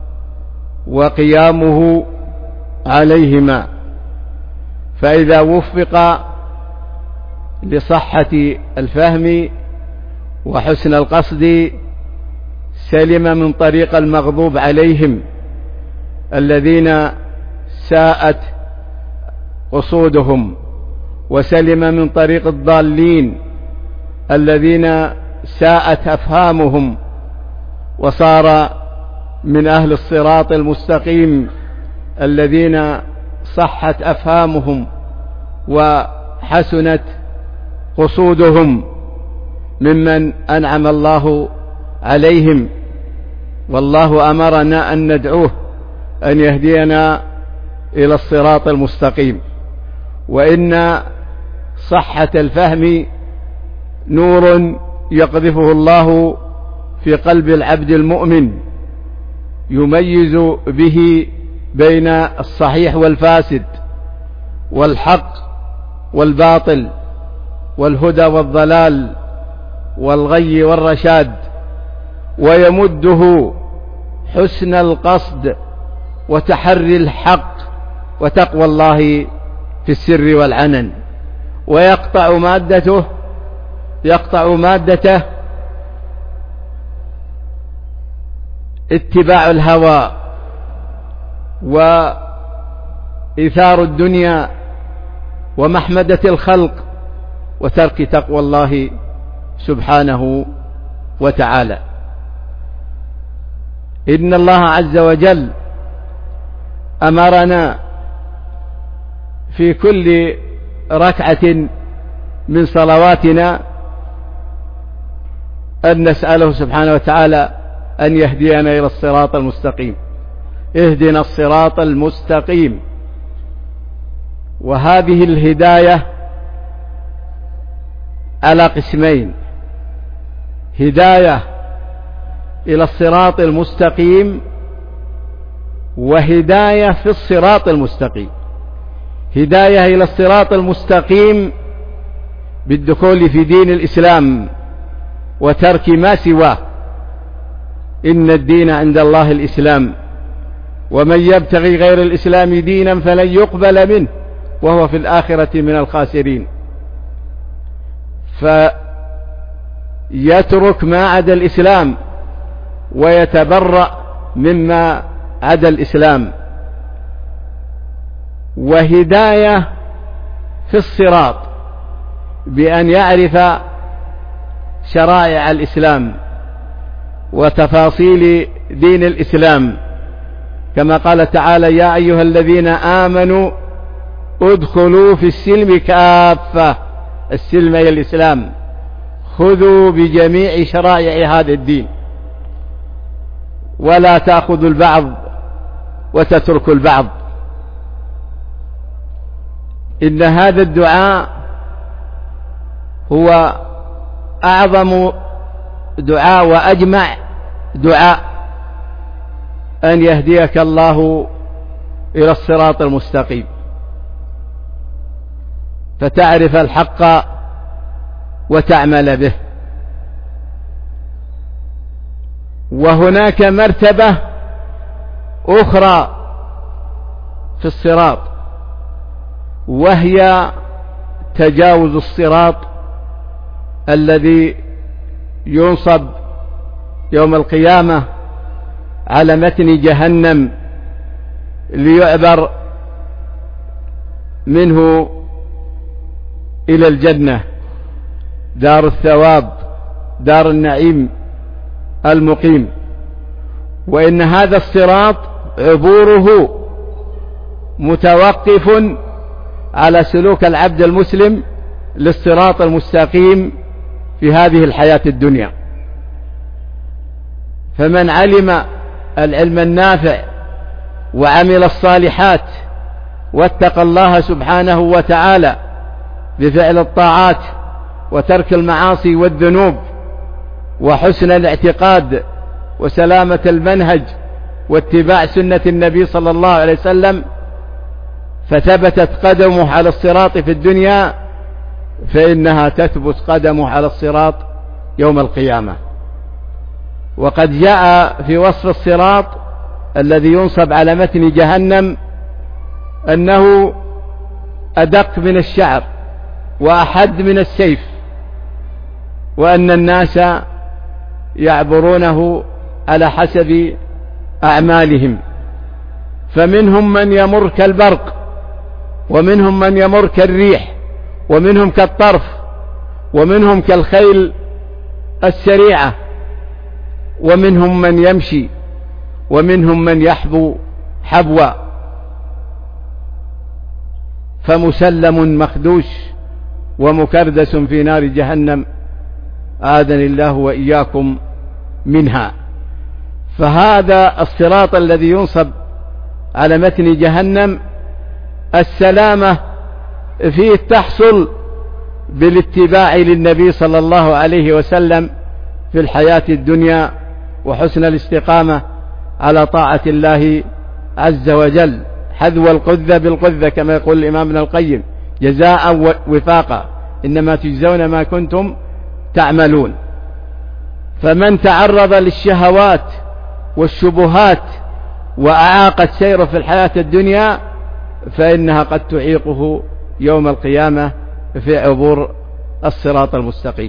وقيامه عليهما. فإذا وفق لصحة الفهم وحسن القصد سلم من طريق المغضوب عليهم الذين ساءت قصودهم، وسلم من طريق الضالين الذين ساءت أفهامهم، وصار من أهل الصراط المستقيم الذين صحت أفهامهم وحسنت قصودهم، ممن أنعم الله عليهم. والله أمرنا أن ندعوه أن يهدينا إلى الصراط المستقيم. وإن صحة الفهم نور يقذفه الله في قلب العبد المؤمن، يميز به بين الصحيح والفاسد، والحق والباطل، والهدى والضلال، والغي والرشاد، ويمده حسن القصد وتحري الحق وتقوى الله في السر والعلن، ويقطع مادته اتباع الهوى وإيثار الدنيا ومحمدة الخلق وترك تقوى الله سبحانه وتعالى. إن الله عز وجل أمرنا في كل ركعة من صلواتنا أن نسأله سبحانه وتعالى أن يهدينا إلى الصراط المستقيم. اهدنا الصراط المستقيم. وهذه الهداية على قسمين: هداية إلى الصراط المستقيم، وهداية في الصراط المستقيم. هداية إلى الصراط المستقيم بالدخول في دين الإسلام وترك ما سواه. إن الدين عند الله الإسلام، ومن يبتغي غير الإسلام دينا فلن يقبل منه وهو في الآخرة من الخاسرين. فيترك ما عدا الإسلام ويتبرأ مما عدا الإسلام. وهداية في الصراط بأن يعرف شرائع الإسلام وتفاصيل دين الإسلام، كما قال تعالى: يا أيها الذين آمنوا ادخلوا في السلم كافة. السلم هي الإسلام. خذوا بجميع شرائع هذا الدين، ولا تأخذوا البعض وتتركوا البعض. إن هذا الدعاء هو أعظم دعاء وأجمع دعاء، أن يهديك الله إلى الصراط المستقيم، فتعرف الحق وتعمل به. وهناك مرتبة أخرى في الصراط، وهي تجاوز الصراط الذي ينصب يوم القيامة على متن جهنم ليعبر منه إلى الجنة، دار الثواب، دار النعيم، المقيم، وإن هذا الصراط عبوره متوقف على سلوك العبد المسلم للصراط المستقيم في هذه الحياة الدنيا. فمن علم العلم النافع وعمل الصالحات واتقى الله سبحانه وتعالى بفعل الطاعات وترك المعاصي والذنوب وحسن الاعتقاد وسلامة المنهج واتباع سنة النبي صلى الله عليه وسلم، فثبتت قدمه على الصراط في الدنيا، فإنها تثبت قدمه على الصراط يوم القيامة. وقد جاء في وصف الصراط الذي ينصب على متن جهنم أنه أدق من الشعر وأحد من السيف، وأن الناس يعبرونه على حسب أعمالهم، فمنهم من يمر كالبرق، ومنهم من يمر كالريح، ومنهم كالطرف، ومنهم كالخيل السريعة، ومنهم من يمشي، ومنهم من يحبو حبوا، فمسلم مخدوش ومكردس في نار جهنم، آذن الله وإياكم منها. فهذا الصراط الذي ينصب على متن جهنم السلامة فيه تحصل بالاتباع للنبي صلى الله عليه وسلم في الحياة الدنيا، وحسن الاستقامة على طاعة الله عز وجل، حذو القذة بالقذة كما يقول الإمام ابن القيم، جزاء وفاقا، إنما تجزون ما كنتم تعملون. فمن تعرض للشهوات والشبهات وأعاقت سيره في الحياة الدنيا، فإنها قد تعيقه يوم القيامة في عبور الصراط المستقيم.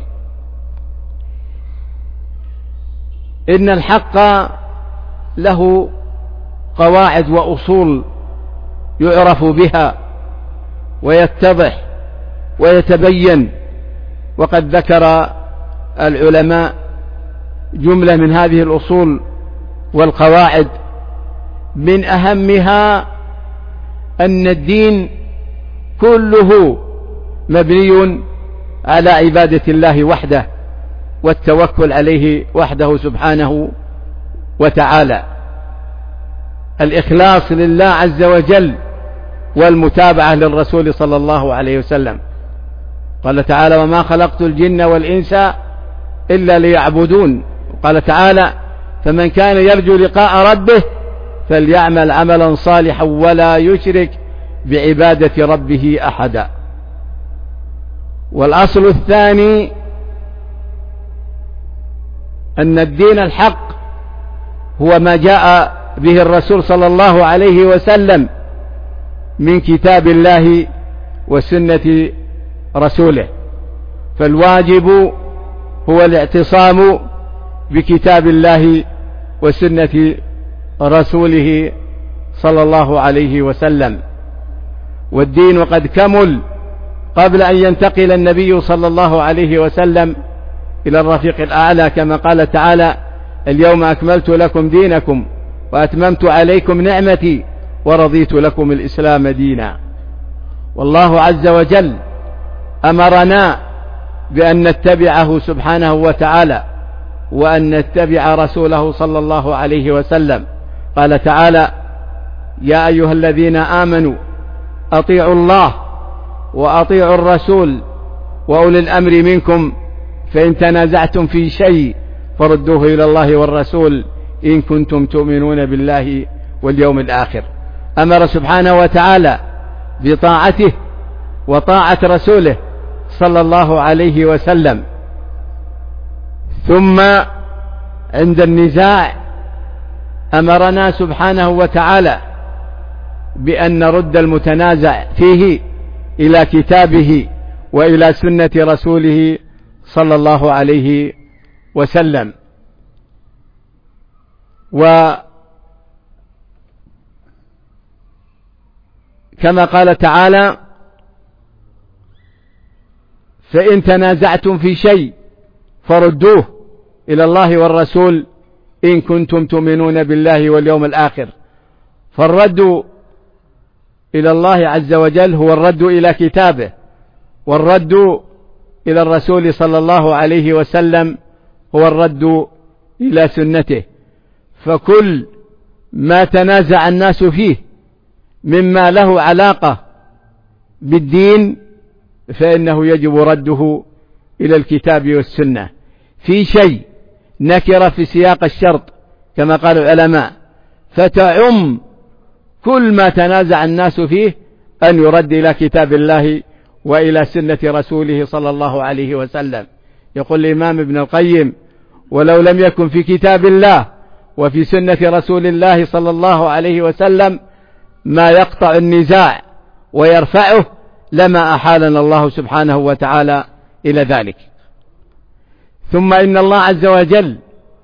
إن الحق له قواعد وأصول يعرف بها ويتضح ويتبين، وقد ذكر العلماء جملة من هذه الأصول والقواعد، من أهمها أن الدين كله مبني على عبادة الله وحده والتوكل عليه وحده سبحانه وتعالى، الإخلاص لله عز وجل والمتابعة للرسول صلى الله عليه وسلم. قال تعالى: وما خلقت الجن والإنس إلا ليعبدون. قال تعالى: فمن كان يرجو لقاء ربه فليعمل عملا صالحا ولا يشرك بعبادة ربه أحدا. والأصل الثاني أن الدين الحق هو ما جاء به الرسول صلى الله عليه وسلم من كتاب الله وسنة رسوله، فالواجب هو الاعتصام بكتاب الله وسنة رسوله صلى الله عليه وسلم. والدين قد كمل قبل أن ينتقل النبي صلى الله عليه وسلم إلى الرفيق الأعلى، كما قال تعالى: اليوم أكملت لكم دينكم وأتممت عليكم نعمتي ورضيت لكم الإسلام دينا. والله عز وجل أمرنا بأن نتبعه سبحانه وتعالى وأن نتبع رسوله صلى الله عليه وسلم. قال تعالى: يا أيها الذين آمنوا أطيعوا الله وأطيعوا الرسول وأولي الأمر منكم فإن تنازعتم في شيء فردوه إلى الله والرسول إن كنتم تؤمنون بالله واليوم الآخر. أمر سبحانه وتعالى بطاعته وطاعة رسوله صلى الله عليه وسلم. ثم عند النزاع أمرنا سبحانه وتعالى بأن نرد المتنازع فيه إلى كتابه وإلى سنة رسوله صلى الله عليه وسلم. وكما قال تعالى: فإن تنازعتم في شيء فردوه إلى الله والرسول إن كنتم تؤمنون بالله واليوم الآخر. فالرد إلى الله عز وجل هو الرد إلى كتابه، والرد إلى الرسول صلى الله عليه وسلم هو الرد إلى سنته. فكل ما تنازع الناس فيه مما له علاقة بالدين فإنه يجب رده إلى الكتاب والسنة. في شيء نكر في سياق الشرط كما قال العلماء، فتعم كل ما تنازع الناس فيه أن يرد إلى كتاب الله وإلى سنة رسوله صلى الله عليه وسلم. يقول الإمام ابن القيم: ولو لم يكن في كتاب الله وفي سنة رسول الله صلى الله عليه وسلم ما يقطع النزاع ويرفعه لما أحالنا الله سبحانه وتعالى إلى ذلك. ثم إن الله عز وجل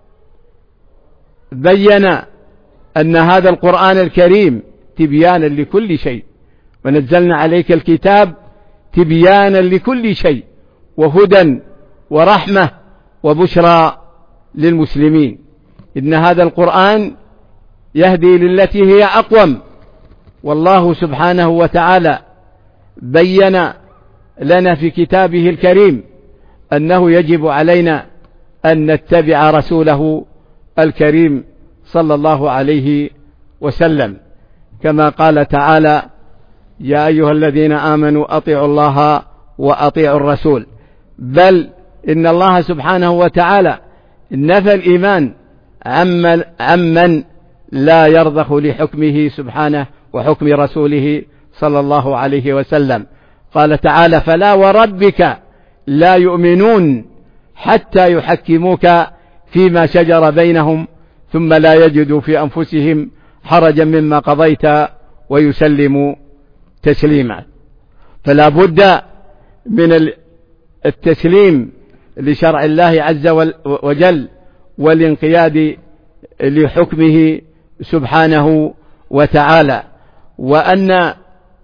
بين أن هذا القرآن الكريم تبيانا لكل شيء، ونزلنا عليك الكتاب تبيانا لكل شيء وهدى ورحمة وبشرى للمسلمين. إن هذا القرآن يهدي للتي هي أقوم، والله سبحانه وتعالى بين لنا في كتابه الكريم أنه يجب علينا أن نتبع رسوله الكريم صلى الله عليه وسلم، كما قال تعالى: يا أيها الذين آمنوا أطيعوا الله وأطيعوا الرسول. بل إن الله سبحانه وتعالى نفى الإيمان عمن لا يرضخ لحكمه سبحانه وحكم رسوله صلى الله عليه وسلم. قال تعالى: فلا وربك لا يؤمنون حتى يحكموك فيما شجر بينهم ثم لا يجدوا في أنفسهم حرجا مما قضيت ويسلموا تسليما. فلا بد من التسليم لشرع الله عز وجل والانقياد لحكمه سبحانه وتعالى، وأن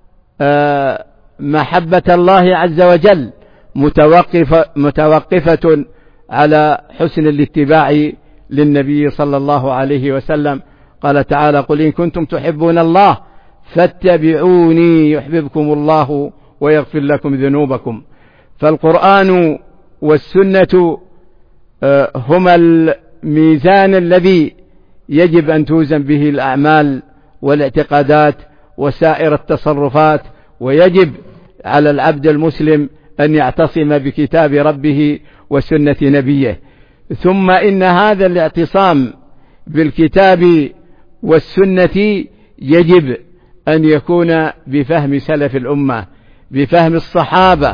محبة الله عز وجل متوقفة على حسن الاتباع للنبي صلى الله عليه وسلم. قال تعالى: قل إن كنتم تحبون الله فاتبعوني يحببكم الله ويغفر لكم ذنوبكم. فالقرآن والسنة هما الميزان الذي يجب أن توزن به الأعمال والاعتقادات وسائر التصرفات، ويجب على العبد المسلم أن يعتصم بكتاب ربه وسنة نبيه. ثم إن هذا الاعتصام بالكتاب والسنة يجب أن يكون بفهم سلف الأمة، بفهم الصحابة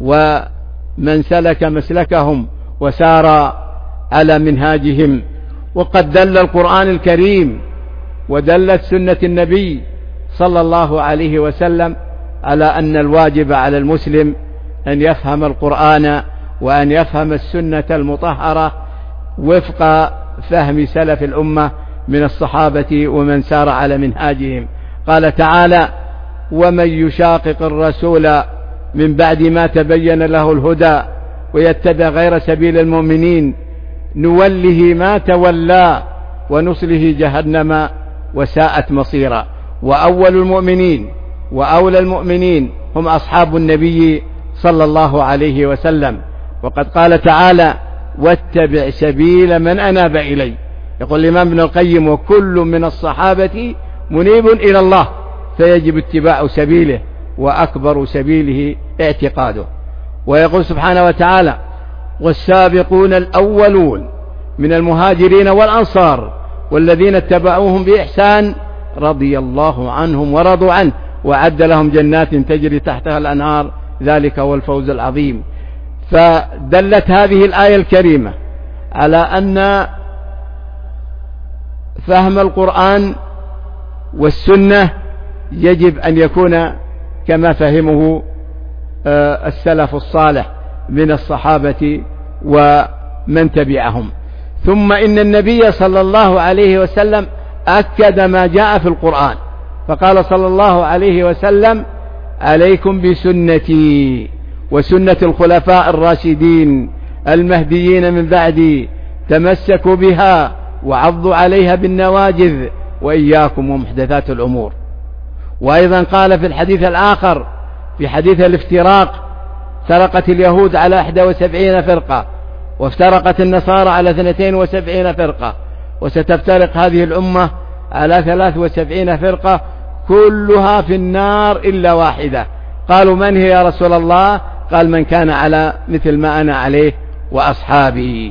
ومن سلك مسلكهم وسار على منهاجهم. وقد دل القرآن الكريم ودلت سنة النبي صلى الله عليه وسلم على أن الواجب على المسلم أن يفهم القرآن وأن يفهم السنة المطهرة وفق فهم سلف الأمة من الصحابة ومن سار على منهاجهم. قال تعالى: ومن يشاقق الرسول من بعد ما تبين له الهدى ويتبع غير سبيل المؤمنين نوله ما تولى ونصله جهنم وساءت مصيرا. وأول المؤمنين وأولى المؤمنين هم أصحاب النبي صلى الله عليه وسلم. وقد قال تعالى: واتبع سبيل من أناب إلي. يقول الإمام ابن القيم: وكل من الصحابة منيب إلى الله فيجب اتباع سبيله، وأكبر سبيله اعتقاده. ويقول سبحانه وتعالى: والسابقون الأولون من المهاجرين والأنصار والذين اتبعوهم بإحسان رضي الله عنهم ورضوا عنه وأعد لهم جنات تجري تحتها الأنهار ذلك هو الفوز العظيم. فدلت هذه الآية الكريمة على أن فهم القرآن والسنة يجب أن يكون كما فهمه السلف الصالح من الصحابة ومن تبعهم. ثم إن النبي صلى الله عليه وسلم أكد ما جاء في القرآن، فقال صلى الله عليه وسلم: عليكم بسنتي وسنة الخلفاء الراشدين المهديين من بعدي، تمسكوا بها وعضوا عليها بالنواجذ وإياكم ومحدثات الأمور. وأيضا قال في الحديث الآخر في حديث الافتراق: افترقت اليهود على 71 فرقة، وافترقت النصارى على 72 فرقة، وستفترق هذه الأمة على 73 فرقة كلها في النار إلا واحدة. قالوا: من هي يا رسول الله؟ قال: من كان على مثل ما أنا عليه وأصحابي.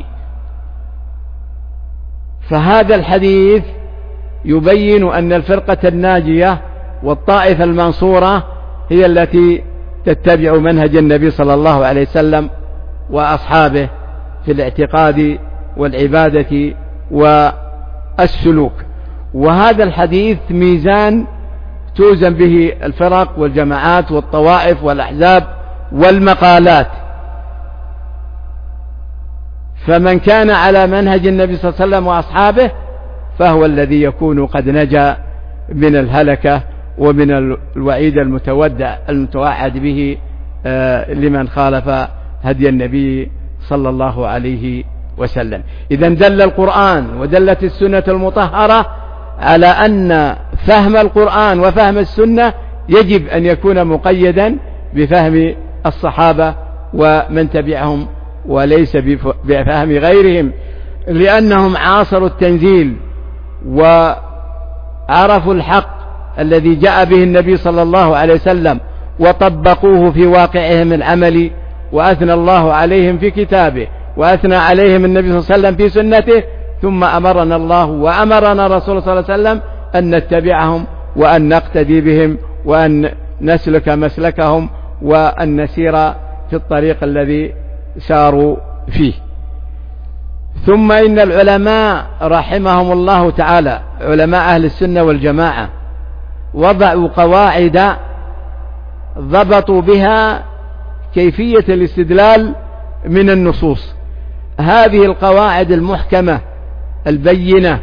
فهذا الحديث يبين أن الفرقة الناجية والطائفة المنصورة هي التي تتبع منهج النبي صلى الله عليه وسلم وأصحابه في الاعتقاد والعبادة والسلوك. وهذا الحديث ميزان توزن به الفرق والجماعات والطوائف والأحزاب والمقالات. فمن كان على منهج النبي صلى الله عليه وسلم وأصحابه فهو الذي يكون قد نجا من الهلكة ومن الوعيد المتوعد به لمن خالف هدي النبي صلى الله عليه وسلم. إذن دل القرآن ودلت السنة المطهرة على أن فهم القرآن وفهم السنة يجب أن يكون مقيدا بفهم الصحابة ومن تبعهم وليس بفهم غيرهم، لأنهم عاصروا التنزيل وعرفوا الحق الذي جاء به النبي صلى الله عليه وسلم وطبقوه في واقعهم العملي، وأثنى الله عليهم في كتابه، وأثنى عليهم النبي صلى الله عليه وسلم في سنته، ثم أمرنا الله وأمرنا رسول صلى الله عليه وسلم أن نتبعهم وأن نقتدي بهم وأن نسلك مسلكهم وأن نسير في الطريق الذي ساروا فيه. ثم إن العلماء رحمهم الله تعالى، علماء أهل السنة والجماعة، وضعوا قواعد ضبطوا بها كيفية الاستدلال من النصوص. هذه القواعد المحكمة البينة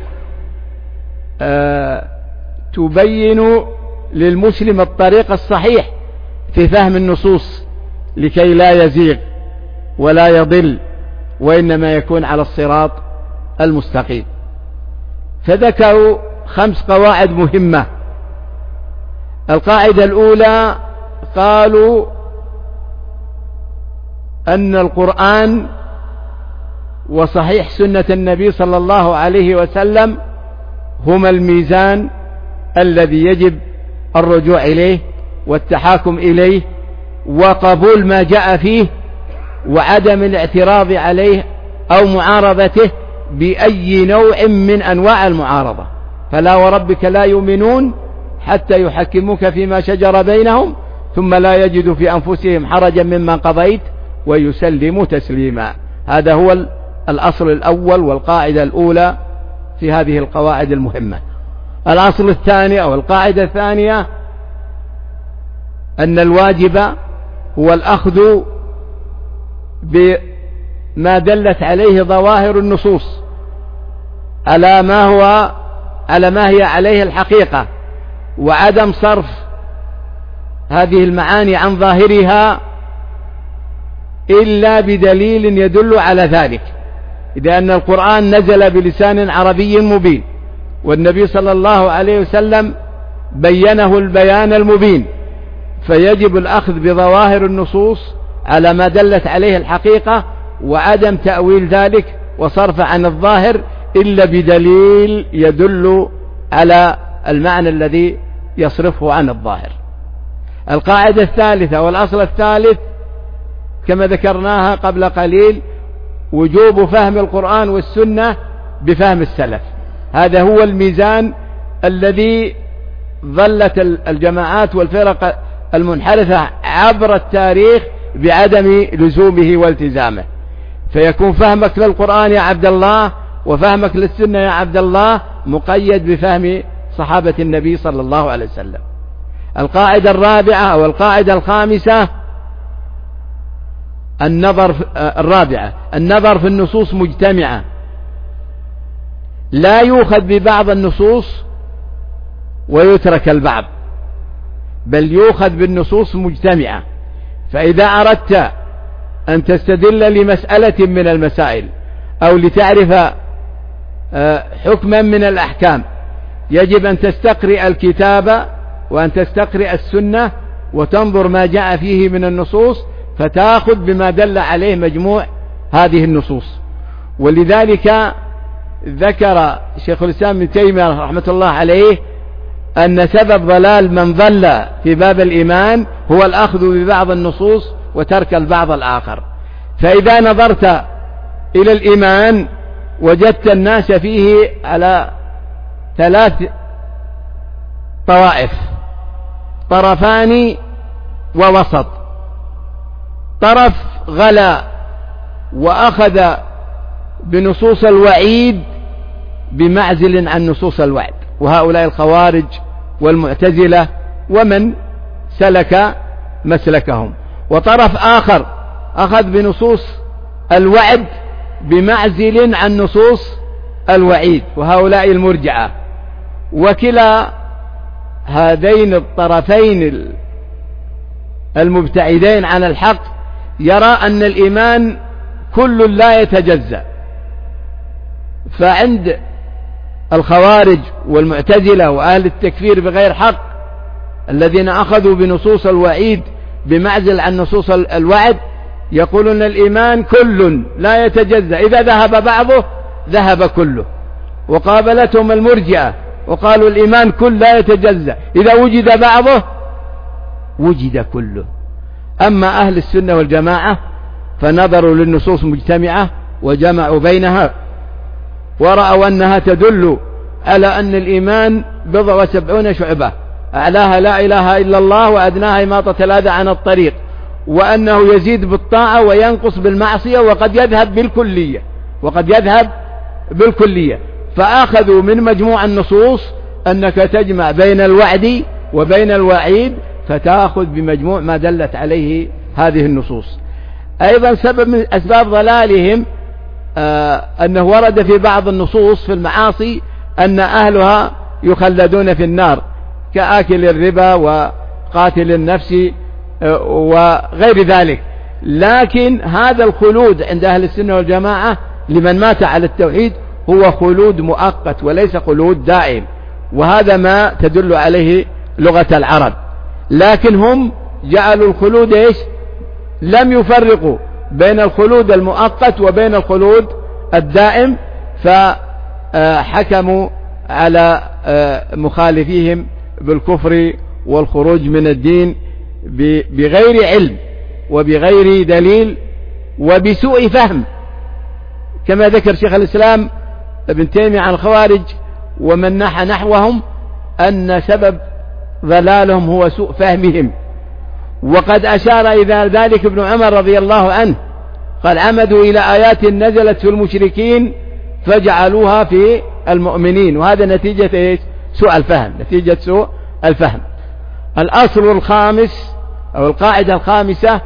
تبين للمسلم الطريق الصحيح في فهم النصوص لكي لا يزيغ ولا يضل، وإنما يكون على الصراط المستقيم. فذكروا 5 قواعد مهمة. القاعدة الأولى قالوا أن القرآن وصحيح سنة النبي صلى الله عليه وسلم هما الميزان الذي يجب الرجوع إليه والتحاكم إليه وقبول ما جاء فيه وعدم الاعتراض عليه أو معارضته بأي نوع من أنواع المعارضة. فلا وربك لا يؤمنون حتى يحكموك فيما شجر بينهم ثم لا يجدوا في أنفسهم حرجا مما قضيت ويسلموا تسليما. هذا هو الأصل الأول والقاعدة الأولى في هذه القواعد المهمة. الأصل الثاني أو القاعدة الثانية أن الواجب هو الأخذ بما دلت عليه ظواهر النصوص على ما هي عليه الحقيقة، وعدم صرف هذه المعاني عن ظاهرها إلا بدليل يدل على ذلك. إذا أن القرآن نزل بلسان عربي مبين والنبي صلى الله عليه وسلم بينه البيان المبين، فيجب الأخذ بظواهر النصوص على ما دلت عليه الحقيقة وعدم تأويل ذلك وصرف عن الظاهر إلا بدليل يدل على المعنى الذي يصرفه عن الظاهر. القاعدة الثالثة والأصل الثالث كما ذكرناها قبل قليل وجوب فهم القرآن والسنة بفهم السلف. هذا هو الميزان الذي ظلت الجماعات والفرق المنحرفة عبر التاريخ بعدم لزومه والتزامه. فيكون فهمك للقرآن يا عبد الله وفهمك للسنة يا عبد الله مقيد بفهم صحابة النبي صلى الله عليه وسلم. القاعدة الرابعة أو القاعدة الخامسة النظر في النصوص مجتمعة، لا يؤخذ ببعض النصوص ويترك البعض، بل يؤخذ بالنصوص مجتمعة. فإذا أردت أن تستدل لمسألة من المسائل أو لتعرف حكما من الأحكام يجب أن تستقرئ الكتاب وأن تستقرئ السنة وتنظر ما جاء فيه من النصوص، فتأخذ بما دل عليه مجموع هذه النصوص. ولذلك ذكر شيخ الإسلام ابن تيمية رحمة الله عليه أن سبب ضلال من ضل في باب الإيمان هو الأخذ ببعض النصوص وترك البعض الآخر. فإذا نظرت إلى الإيمان وجدت الناس فيه على 3 طوائف، طرفان ووسط. طرف غلا وأخذ بنصوص الوعيد بمعزل عن نصوص الوعد، وهؤلاء الخوارج والمعتزلة ومن سلك مسلكهم. وطرف آخر أخذ بنصوص الوعد بمعزل عن نصوص الوعيد، وهؤلاء المرجعة. وكلا هذين الطرفين المبتعدين عن الحق يرى أن الإيمان كل لا يتجزأ. فعند الخوارج والمعتزلة وأهل التكفير بغير حق الذين أخذوا بنصوص الوعيد بمعزل عن نصوص الوعد يقولون الإيمان كل لا يتجزأ، إذا ذهب بعضه ذهب كله. وقابلتهم المرجئة وقالوا الإيمان كل لا يتجزأ، إذا وجد بعضه وجد كله. أما أهل السنة والجماعة فنظروا للنصوص مجتمعة وجمعوا بينها ورأوا أنها تدل على أن الإيمان 70 شعبة، أعلاها لا إله إلا الله وأدناها إماطة الأذى عن الطريق، وأنه يزيد بالطاعة وينقص بالمعصية وقد يذهب بالكلية. فأخذوا من مجموع النصوص أنك تجمع بين الوعد وبين الوعيد فتأخذ بمجموع ما دلت عليه هذه النصوص. أيضا سبب من أسباب ضلالهم أنه ورد في بعض النصوص في المعاصي أن أهلها يخلدون في النار كآكل الربا وقاتل النفس وغير ذلك. لكن هذا الخلود عند أهل السنة والجماعة لمن مات على التوحيد هو خلود مؤقت وليس خلود دائم، وهذا ما تدل عليه لغة العرب. لكن هم جعلوا الخلود إيش؟ لم يفرقوا بين الخلود المؤقت وبين الخلود الدائم، فحكموا على مخالفيهم بالكفر والخروج من الدين بغير علم وبغير دليل وبسوء فهم، كما ذكر شيخ الإسلام ابن تيمية عن الخوارج ومن نحى نحوهم أن سبب ضلالهم هو سوء فهمهم. وقد أشار إلى ذلك ابن عمر رضي الله عنه قال عمدوا إلى آيات نزلت في المشركين فجعلوها في المؤمنين، وهذا نتيجة إيش؟ سوء الفهم، نتيجة سوء الفهم. الأصل الخامس أو القاعدة الخامسة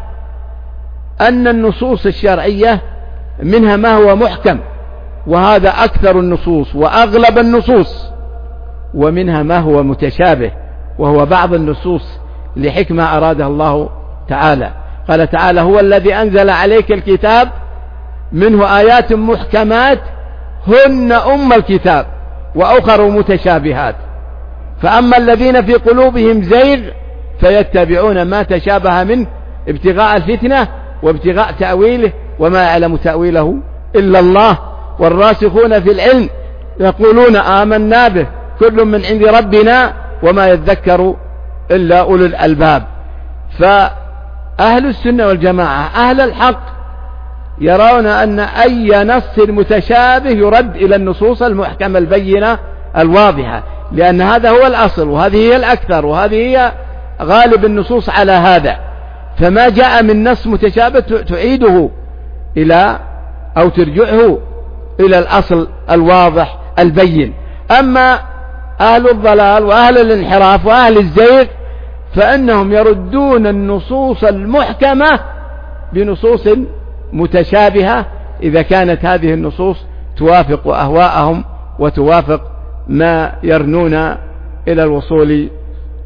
أن النصوص الشرعية منها ما هو محكم وهذا أكثر النصوص وأغلب النصوص، ومنها ما هو متشابه وهو بعض النصوص لحكمة أرادها الله تعالى. قال تعالى هو الذي أنزل عليك الكتاب منه آيات محكمات هن أم الكتاب وأخر متشابهات، فأما الذين في قلوبهم زيغ فيتبعون ما تشابه منه ابتغاء الفتنة وابتغاء تأويله وما يعلم تأويله إلا الله، والراسخون في العلم يقولون آمنا به كل من عند ربنا وما يذكر إلا أولو الألباب. فأهل السنة والجماعة أهل الحق يرون أن أي نص متشابه يرد إلى النصوص المحكمة البينة الواضحة، لأن هذا هو الأصل وهذه هي الأكثر وهذه هي غالب النصوص على هذا. فما جاء من نص متشابه تعيده إلى أو ترجعه إلى الأصل الواضح البين. أما أهل الضلال وأهل الانحراف وأهل الزيغ فإنهم يردون النصوص المحكمة بنصوص متشابهة إذا كانت هذه النصوص توافق أهواءهم وتوافق ما يرنون إلى الوصول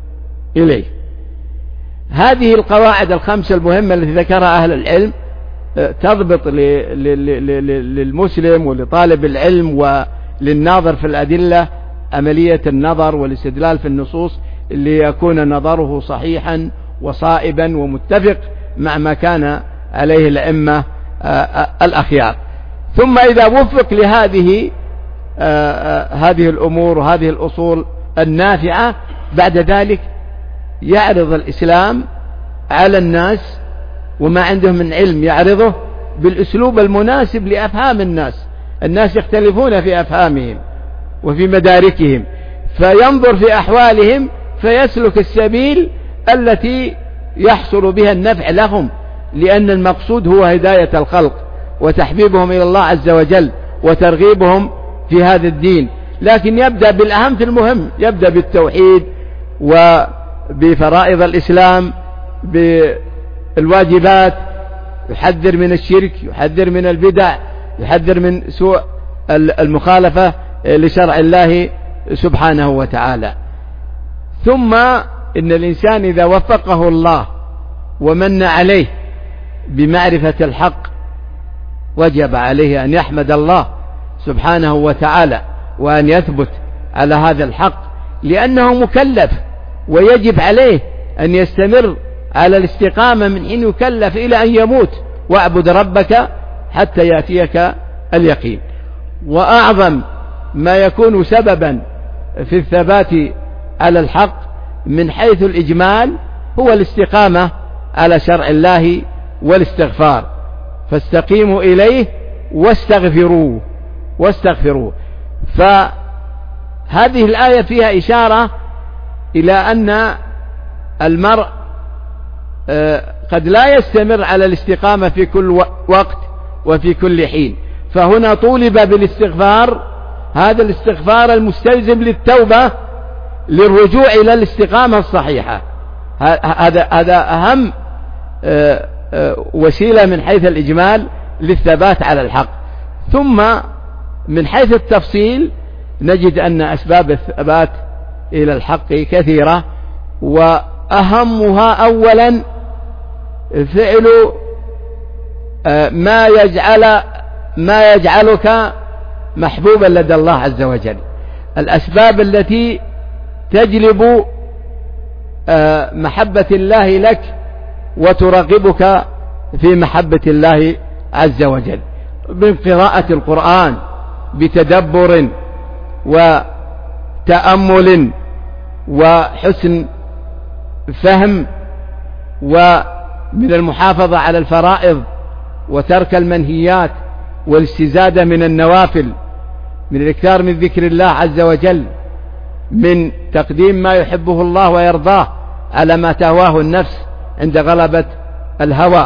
إليه. هذه القواعد الخمسة المهمة التي ذكرها أهل العلم تضبط للمسلم ولطالب العلم وللناظر في الأدلة عملية النظر والاستدلال في النصوص ليكون نظره صحيحا وصائبا ومتفق مع ما كان عليه الأئمة الأخيار. ثم إذا وفق لهذه هذه الأمور وهذه الأصول النافعة، بعد ذلك يعرض الإسلام على الناس وما عندهم من علم يعرضه بالأسلوب المناسب لأفهام الناس. الناس يختلفون في أفهامهم وفي مداركهم، فينظر في أحوالهم فيسلك السبيل التي يحصل بها النفع لهم، لأن المقصود هو هداية الخلق وتحبيبهم إلى الله عز وجل وترغيبهم في هذا الدين. لكن يبدأ بالأهم في المهم، يبدأ بالتوحيد وبفرائض الإسلام، بالواجبات، يحذر من الشرك، يحذر من البدع، يحذر من سوء المخالفة لشرع الله سبحانه وتعالى. ثم إن الإنسان إذا وفقه الله ومن عليه بمعرفة الحق وجب عليه أن يحمد الله سبحانه وتعالى وأن يثبت على هذا الحق، لأنه مكلف ويجب عليه أن يستمر على الاستقامة من حين يكلف إلى أن يموت، واعبد ربك حتى يأتيك اليقين. وأعظم ما يكون سببا في الثبات على الحق من حيث الإجمال هو الاستقامة على شرع الله والاستغفار، فاستقيموا إليه واستغفروه. فهذه الآية فيها إشارة إلى أن المرء قد لا يستمر على الاستقامة في كل وقت وفي كل حين، فهنا طولب بالاستغفار، هذا الاستغفار المستلزم للتوبة للرجوع إلى الاستقامة الصحيحة. هذا أهم وسيلة من حيث الإجمال للثبات على الحق. ثم من حيث التفصيل نجد أن أسباب الثبات إلى الحق كثيرة، وأهمها أولا فعل ما يجعلك محبوبا لدى الله عز وجل، الأسباب التي تجلب محبة الله لك وترغبك في محبة الله عز وجل، من قراءة القرآن بتدبر وتأمل وحسن فهم، ومن المحافظة على الفرائض وترك المنهيات والاستزادة من النوافل، من الإكثار من ذكر الله عز وجل، من تقديم ما يحبه الله ويرضاه على ما تهواه النفس عند غلبة الهوى،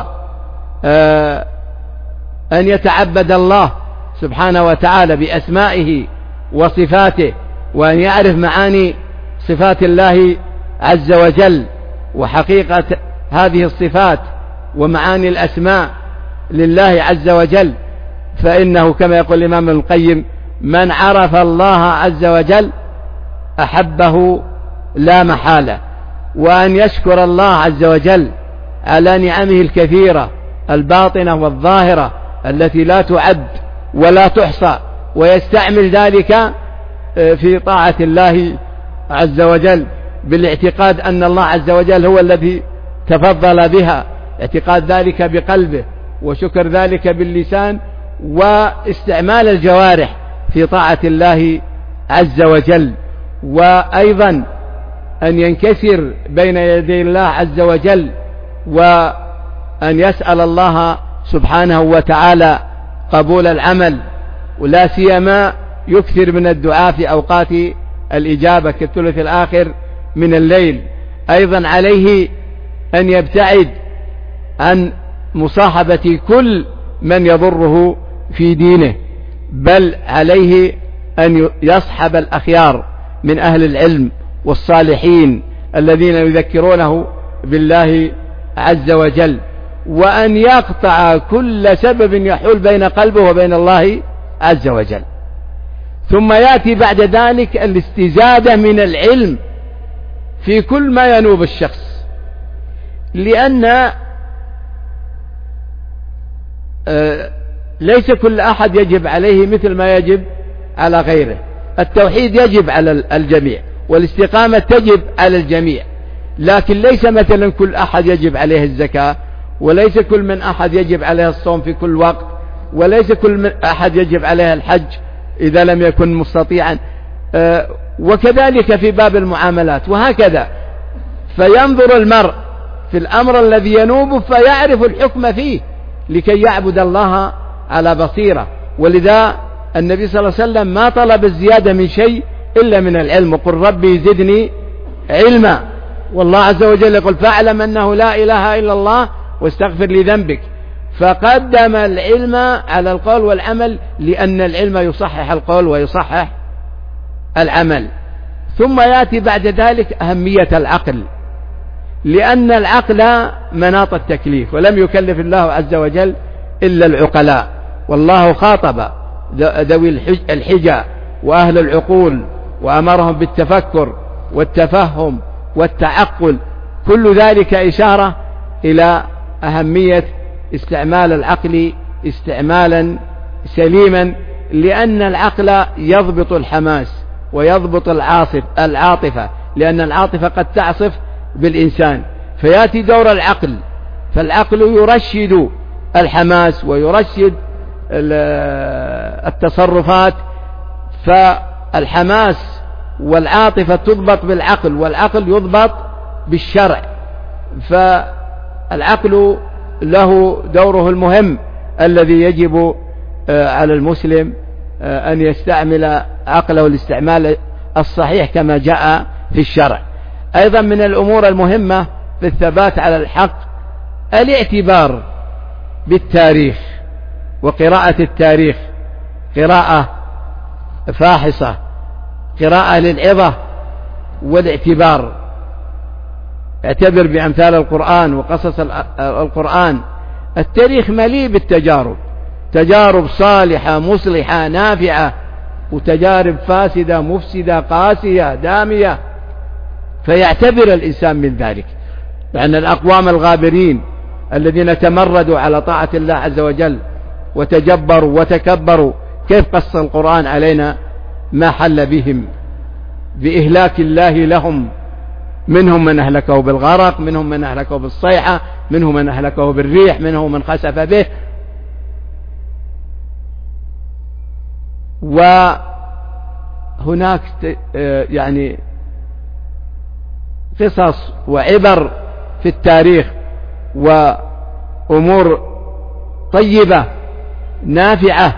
أن يتعبد الله سبحانه وتعالى بأسمائه وصفاته، وأن يعرف معاني صفات الله عز وجل وحقيقة هذه الصفات ومعاني الأسماء لله عز وجل. فإنه كما يقول الإمام ابن القيم: من عرف الله عز وجل أحبه لا محالة. وأن يشكر الله عز وجل على نعمه الكثيرة الباطنة والظاهرة التي لا تعد ولا تحصى، ويستعمل ذلك في طاعة الله عز وجل بالاعتقاد أن الله عز وجل هو الذي تفضل بها، اعتقاد ذلك بقلبه وشكر ذلك باللسان واستعمال الجوارح في طاعة الله عز وجل. وأيضا أن ينكسر بين يدي الله عز وجل وأن يسأل الله سبحانه وتعالى قبول العمل، ولا سيما يكثر من الدعاء في أوقات الإجابة كالثلث الآخر من الليل. أيضا عليه أن يبتعد عن مصاحبة كل من يضره في دينه، بل عليه أن يصحب الأخيار من أهل العلم والصالحين الذين يذكرونه بالله عز وجل، وأن يقطع كل سبب يحول بين قلبه وبين الله عز وجل. ثم يأتي بعد ذلك الاستزادة من العلم في كل ما ينوب الشخص، لأن ليس كل أحد يجب عليه مثل ما يجب على غيره. التوحيد يجب على الجميع، والاستقامة تجب على الجميع، لكن ليس مثلا كل أحد يجب عليه الزكاة، وليس كل من أحد يجب عليه الصوم في كل وقت، وليس كل من أحد يجب عليه الحج إذا لم يكن مستطيعا، وكذلك في باب المعاملات وهكذا. فينظر المرء في الأمر الذي ينوب فيعرف الحكم فيه لكي يعبد الله على بصيرة. ولذا النبي صلى الله عليه وسلم ما طلب الزيادة من شيء إلا من العلم، وقل ربي زدني علما. والله عز وجل يقول فاعلم أنه لا إله إلا الله واستغفر لذنبك. فقدم العلم على القول والعمل، لأن العلم يصحح القول ويصحح العمل. ثم يأتي بعد ذلك أهمية العقل، لأن العقل مناط التكليف، ولم يكلف الله عز وجل إلا العقلاء. والله خاطب ذوي الحجى وأهل العقول وأمرهم بالتفكر والتفهم والتعقل، كل ذلك إشارة إلى أهمية استعمال العقل استعمالا سليما، لأن العقل يضبط الحماس ويضبط العاطفة، لأن العاطفة قد تعصف بالإنسان، فيأتي دور العقل، فالعقل يرشد الحماس ويرشد التصرفات. فالحماس والعاطفة تضبط بالعقل، والعقل يضبط بالشرع. فالعقل له دوره المهم الذي يجب على المسلم أن يستعمل عقله الاستعمال الصحيح كما جاء في الشرع. أيضا من الأمور المهمة في الثبات على الحق الاعتبار بالتاريخ وقراءة التاريخ، قراءة فاحصة، قراءة للعظة والاعتبار. اعتبر بأمثال القرآن وقصص القرآن. التاريخ مليء بالتجارب، تجارب صالحة مصلحة نافعة، وتجارب فاسدة مفسدة قاسية دامية، فيعتبر الإنسان من ذلك. لأن الأقوام الغابرين الذين تمردوا على طاعة الله عز وجل وتجبروا وتكبروا، كيف قص القرآن علينا ما حل بهم بإهلاك الله لهم. منهم من أهلكه بالغرق، منهم من أهلكه بالصيحة، منهم من أهلكه بالريح، منهم من خسف به. وهناك يعني قصص وعبر في التاريخ وأمور طيبة نافعة،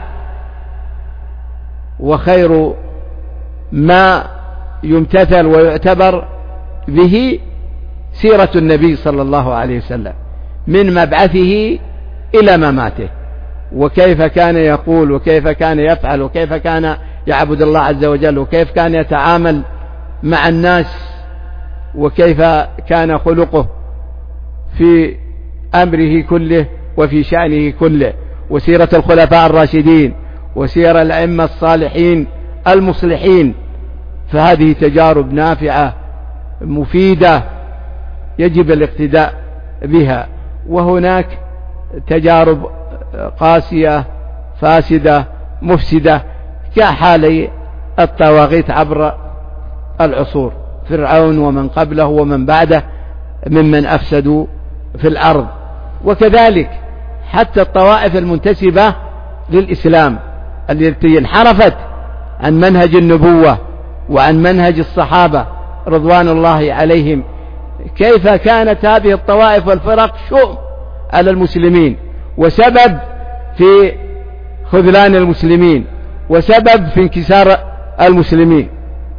وخير ما يمتثل ويعتبر به سيرة النبي صلى الله عليه وسلم من مبعثه إلى مماته، وكيف كان يقول وكيف كان يفعل وكيف كان يعبد الله عز وجل وكيف كان يتعامل مع الناس وكيف كان خلقه في أمره كله وفي شأنه كله، وسيرة الخلفاء الراشدين وسير الأئمة الصالحين المصلحين. فهذه تجارب نافعة مفيدة يجب الاقتداء بها. وهناك تجارب قاسية فاسدة مفسدة كحال الطواغيت عبر العصور، فرعون ومن قبله ومن بعده ممن أفسدوا في الأرض. وكذلك حتى الطوائف المنتسبة للإسلام التي انحرفت عن منهج النبوة وعن منهج الصحابة رضوان الله عليهم، كيف كانت هذه الطوائف والفرق شؤم على المسلمين وسبب في خذلان المسلمين وسبب في انكسار المسلمين،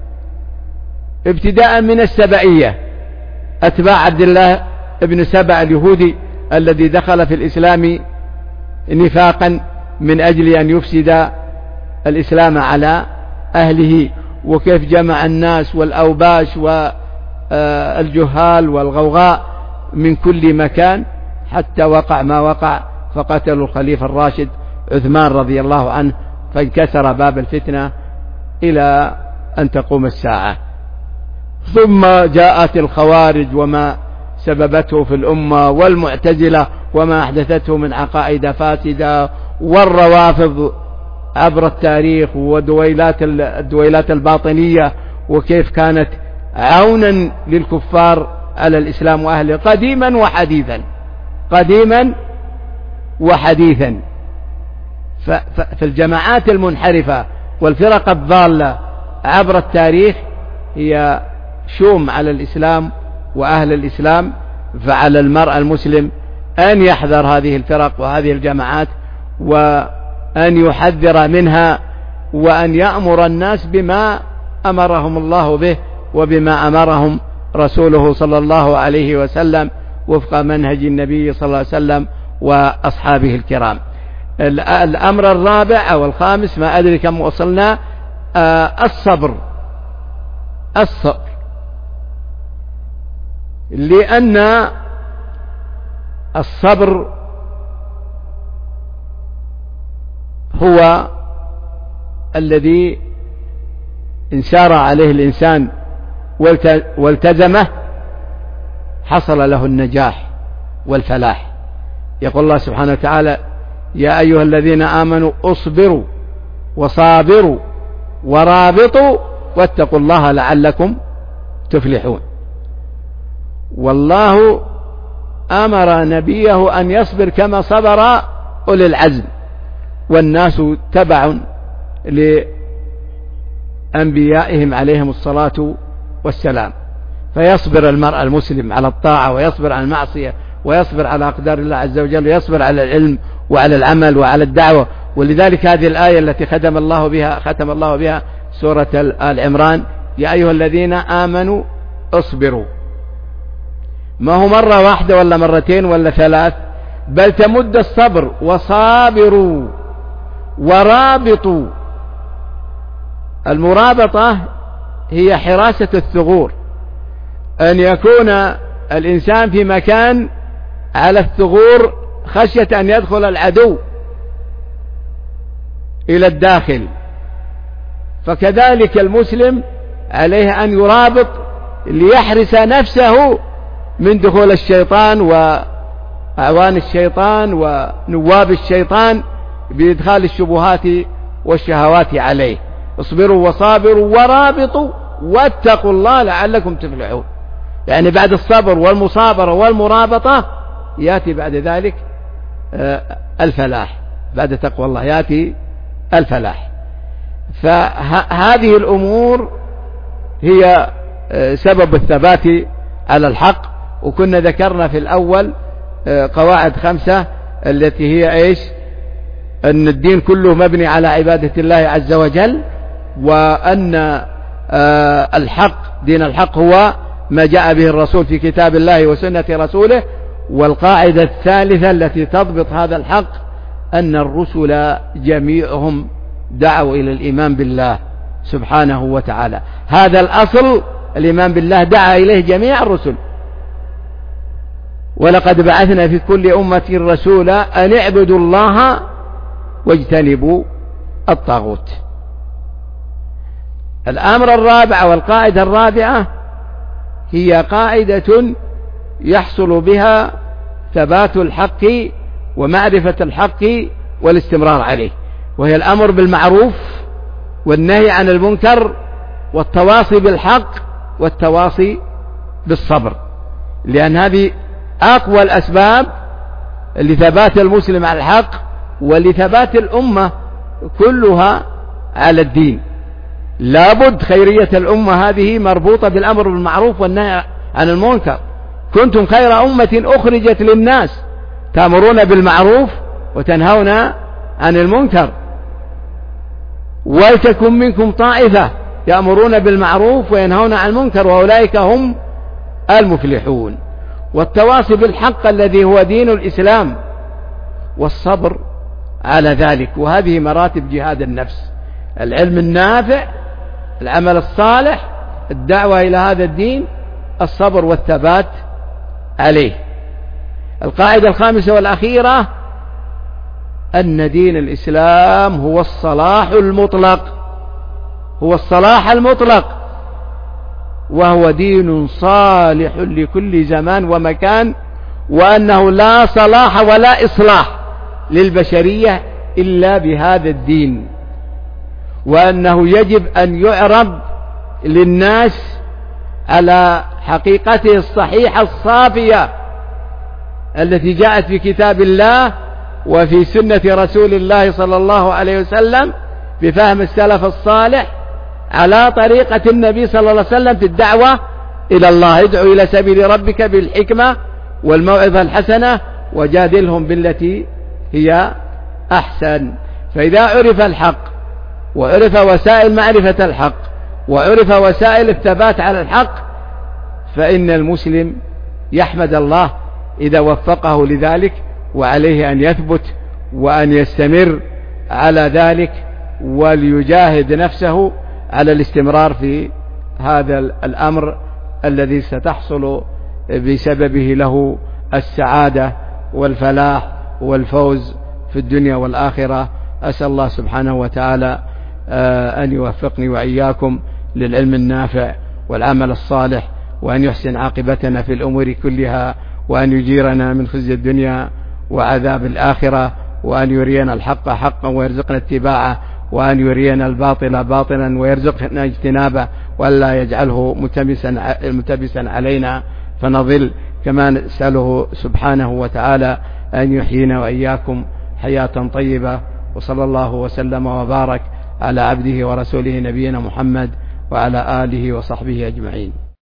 ابتداء من السبائية، أتباع عبد الله ابن سبأ اليهودي الذي دخل في الإسلام نفاقا من أجل أن يفسد الإسلام على أهله، وكيف جمع الناس والأوباش والجهال والغوغاء من كل مكان حتى وقع ما وقع، فقتلوا الخليفة الراشد عثمان رضي الله عنه، فانكسر باب الفتنة إلى أن تقوم الساعة. ثم جاءت الخوارج وما سببته في الأمة، والمعتزلة وما أحدثته من عقائد فاسدة، والروافض عبر التاريخ، والدويلات الباطنية وكيف كانت عونا للكفار على الإسلام وأهله قديما وحديثا. فالجماعات المنحرفة والفرق الضالة عبر التاريخ هي شوم على الإسلام وأهل الإسلام. فعلى المرء المسلم أن يحذر هذه الفرق وهذه الجماعات، وأن يحذر منها، وأن يأمر الناس بما أمرهم الله به وبما أمرهم رسوله صلى الله عليه وسلم وفق منهج النبي صلى الله عليه وسلم وأصحابه الكرام. الأمر الرابع أو الخامس، ما أدري كم وصلنا، الصبر. لأن الصبر هو الذي إن سار عليه الإنسان والتزمه حصل له النجاح والفلاح. يقول الله سبحانه وتعالى: يا أيها الذين آمنوا اصبروا وصابروا ورابطوا واتقوا الله لعلكم تفلحون. والله أمر نبيه أن يصبر كما صبر أولي العزم، والناس تبع لأنبيائهم عليهم الصلاة والسلام. فيصبر المرء المسلم على الطاعة، ويصبر على المعصية، ويصبر على أقدار الله عز وجل، ويصبر على العلم وعلى العمل وعلى الدعوة. ولذلك هذه الآية التي ختم الله بها سورة آل عمران: يا أيها الذين آمنوا اصبروا. ما هو مرة واحدة ولا مرتين ولا ثلاث، بل تمد الصبر. وصابروا ورابطوا. المرابطة هي حراسة الثغور، أن يكون الإنسان في مكان على الثغور خشية أن يدخل العدو إلى الداخل. فكذلك المسلم عليه أن يرابط ليحرس نفسه من دخول الشيطان وأعوان الشيطان ونواب الشيطان بإدخال الشبهات والشهوات عليه. اصبروا وصابروا ورابطوا واتقوا الله لعلكم تفلحون. يعني بعد الصبر والمصابرة والمرابطة يأتي بعد ذلك الفلاح، بعد تقوى الله يأتي الفلاح. فهذه الأمور هي سبب الثبات على الحق. وكنا ذكرنا في الأول قواعد 5 التي هي إيش؟ أن الدين كله مبني على عبادة الله عز وجل، وأن الحق دين الحق هو ما جاء به الرسول في كتاب الله وسنة رسوله. والقاعدة الثالثة التي تضبط هذا الحق أن الرسل جميعهم دعوا إلى الإيمان بالله سبحانه وتعالى. هذا الأصل، الإيمان بالله، دعا إليه جميع الرسل. ولقد بعثنا في كل أمة رسولا أن اعبدوا الله واجتنبوا الطاغوت. الأمر الرابع والقاعدة الرابعة هي قاعدة يحصل بها ثبات الحق ومعرفة الحق والاستمرار عليه، وهي الأمر بالمعروف والنهي عن المنكر والتواصي بالحق والتواصي بالصبر. لأن هذه أقوى الأسباب لثبات المسلم على الحق ولثبات الأمة كلها على الدين. لابد خيرية الأمة هذه مربوطة بالأمر بالمعروف والنهي عن المنكر. كنتم خير أمة أخرجت للناس تأمرون بالمعروف وتنهون عن المنكر، ولتكن منكم طائفة يأمرون بالمعروف وينهون عن المنكر وأولئك هم المفلحون. والتواصي بالحق الذي هو دين الإسلام، والصبر على ذلك. وهذه مراتب جهاد النفس: العلم النافع، العمل الصالح، الدعوة إلى هذا الدين، الصبر والثبات عليه. القاعدة الخامسة والأخيرة أن دين الإسلام هو الصلاح المطلق، هو الصلاح المطلق. وهو دين صالح لكل زمان ومكان، وأنه لا صلاح ولا إصلاح للبشرية إلا بهذا الدين، وأنه يجب أن يعرض للناس على حقيقته الصحيحة الصافية التي جاءت في كتاب الله وفي سنة رسول الله صلى الله عليه وسلم بفهم السلف الصالح على طريقة النبي صلى الله عليه وسلم في الدعوة إلى الله. ادعو إلى سبيل ربك بالحكمة والموعظة الحسنة وجادلهم بالتي هي أحسن. فإذا عرف الحق وعرف وسائل معرفة الحق وعرف وسائل الثبات على الحق، فإن المسلم يحمد الله إذا وفقه لذلك، وعليه أن يثبت وأن يستمر على ذلك وليجاهد نفسه على الاستمرار في هذا الأمر الذي ستحصل بسببه له السعادة والفلاح والفوز في الدنيا والآخرة. أسأل الله سبحانه وتعالى أن يوفقني وإياكم للعلم النافع والعمل الصالح، وأن يحسن عاقبتنا في الأمور كلها، وأن يجيرنا من خزي الدنيا وعذاب الآخرة، وأن يرينا الحق حقا ويرزقنا اتباعه، وأن يرينا الباطل باطلا ويرزقنا اجتنابه، وألا يجعله ملتبسا علينا فنضل. كما نسأله سبحانه وتعالى أن يحيينا وإياكم حياة طيبة، وصلى الله وسلم وبارك على عبده ورسوله نبينا محمد وعلى آله وصحبه أجمعين.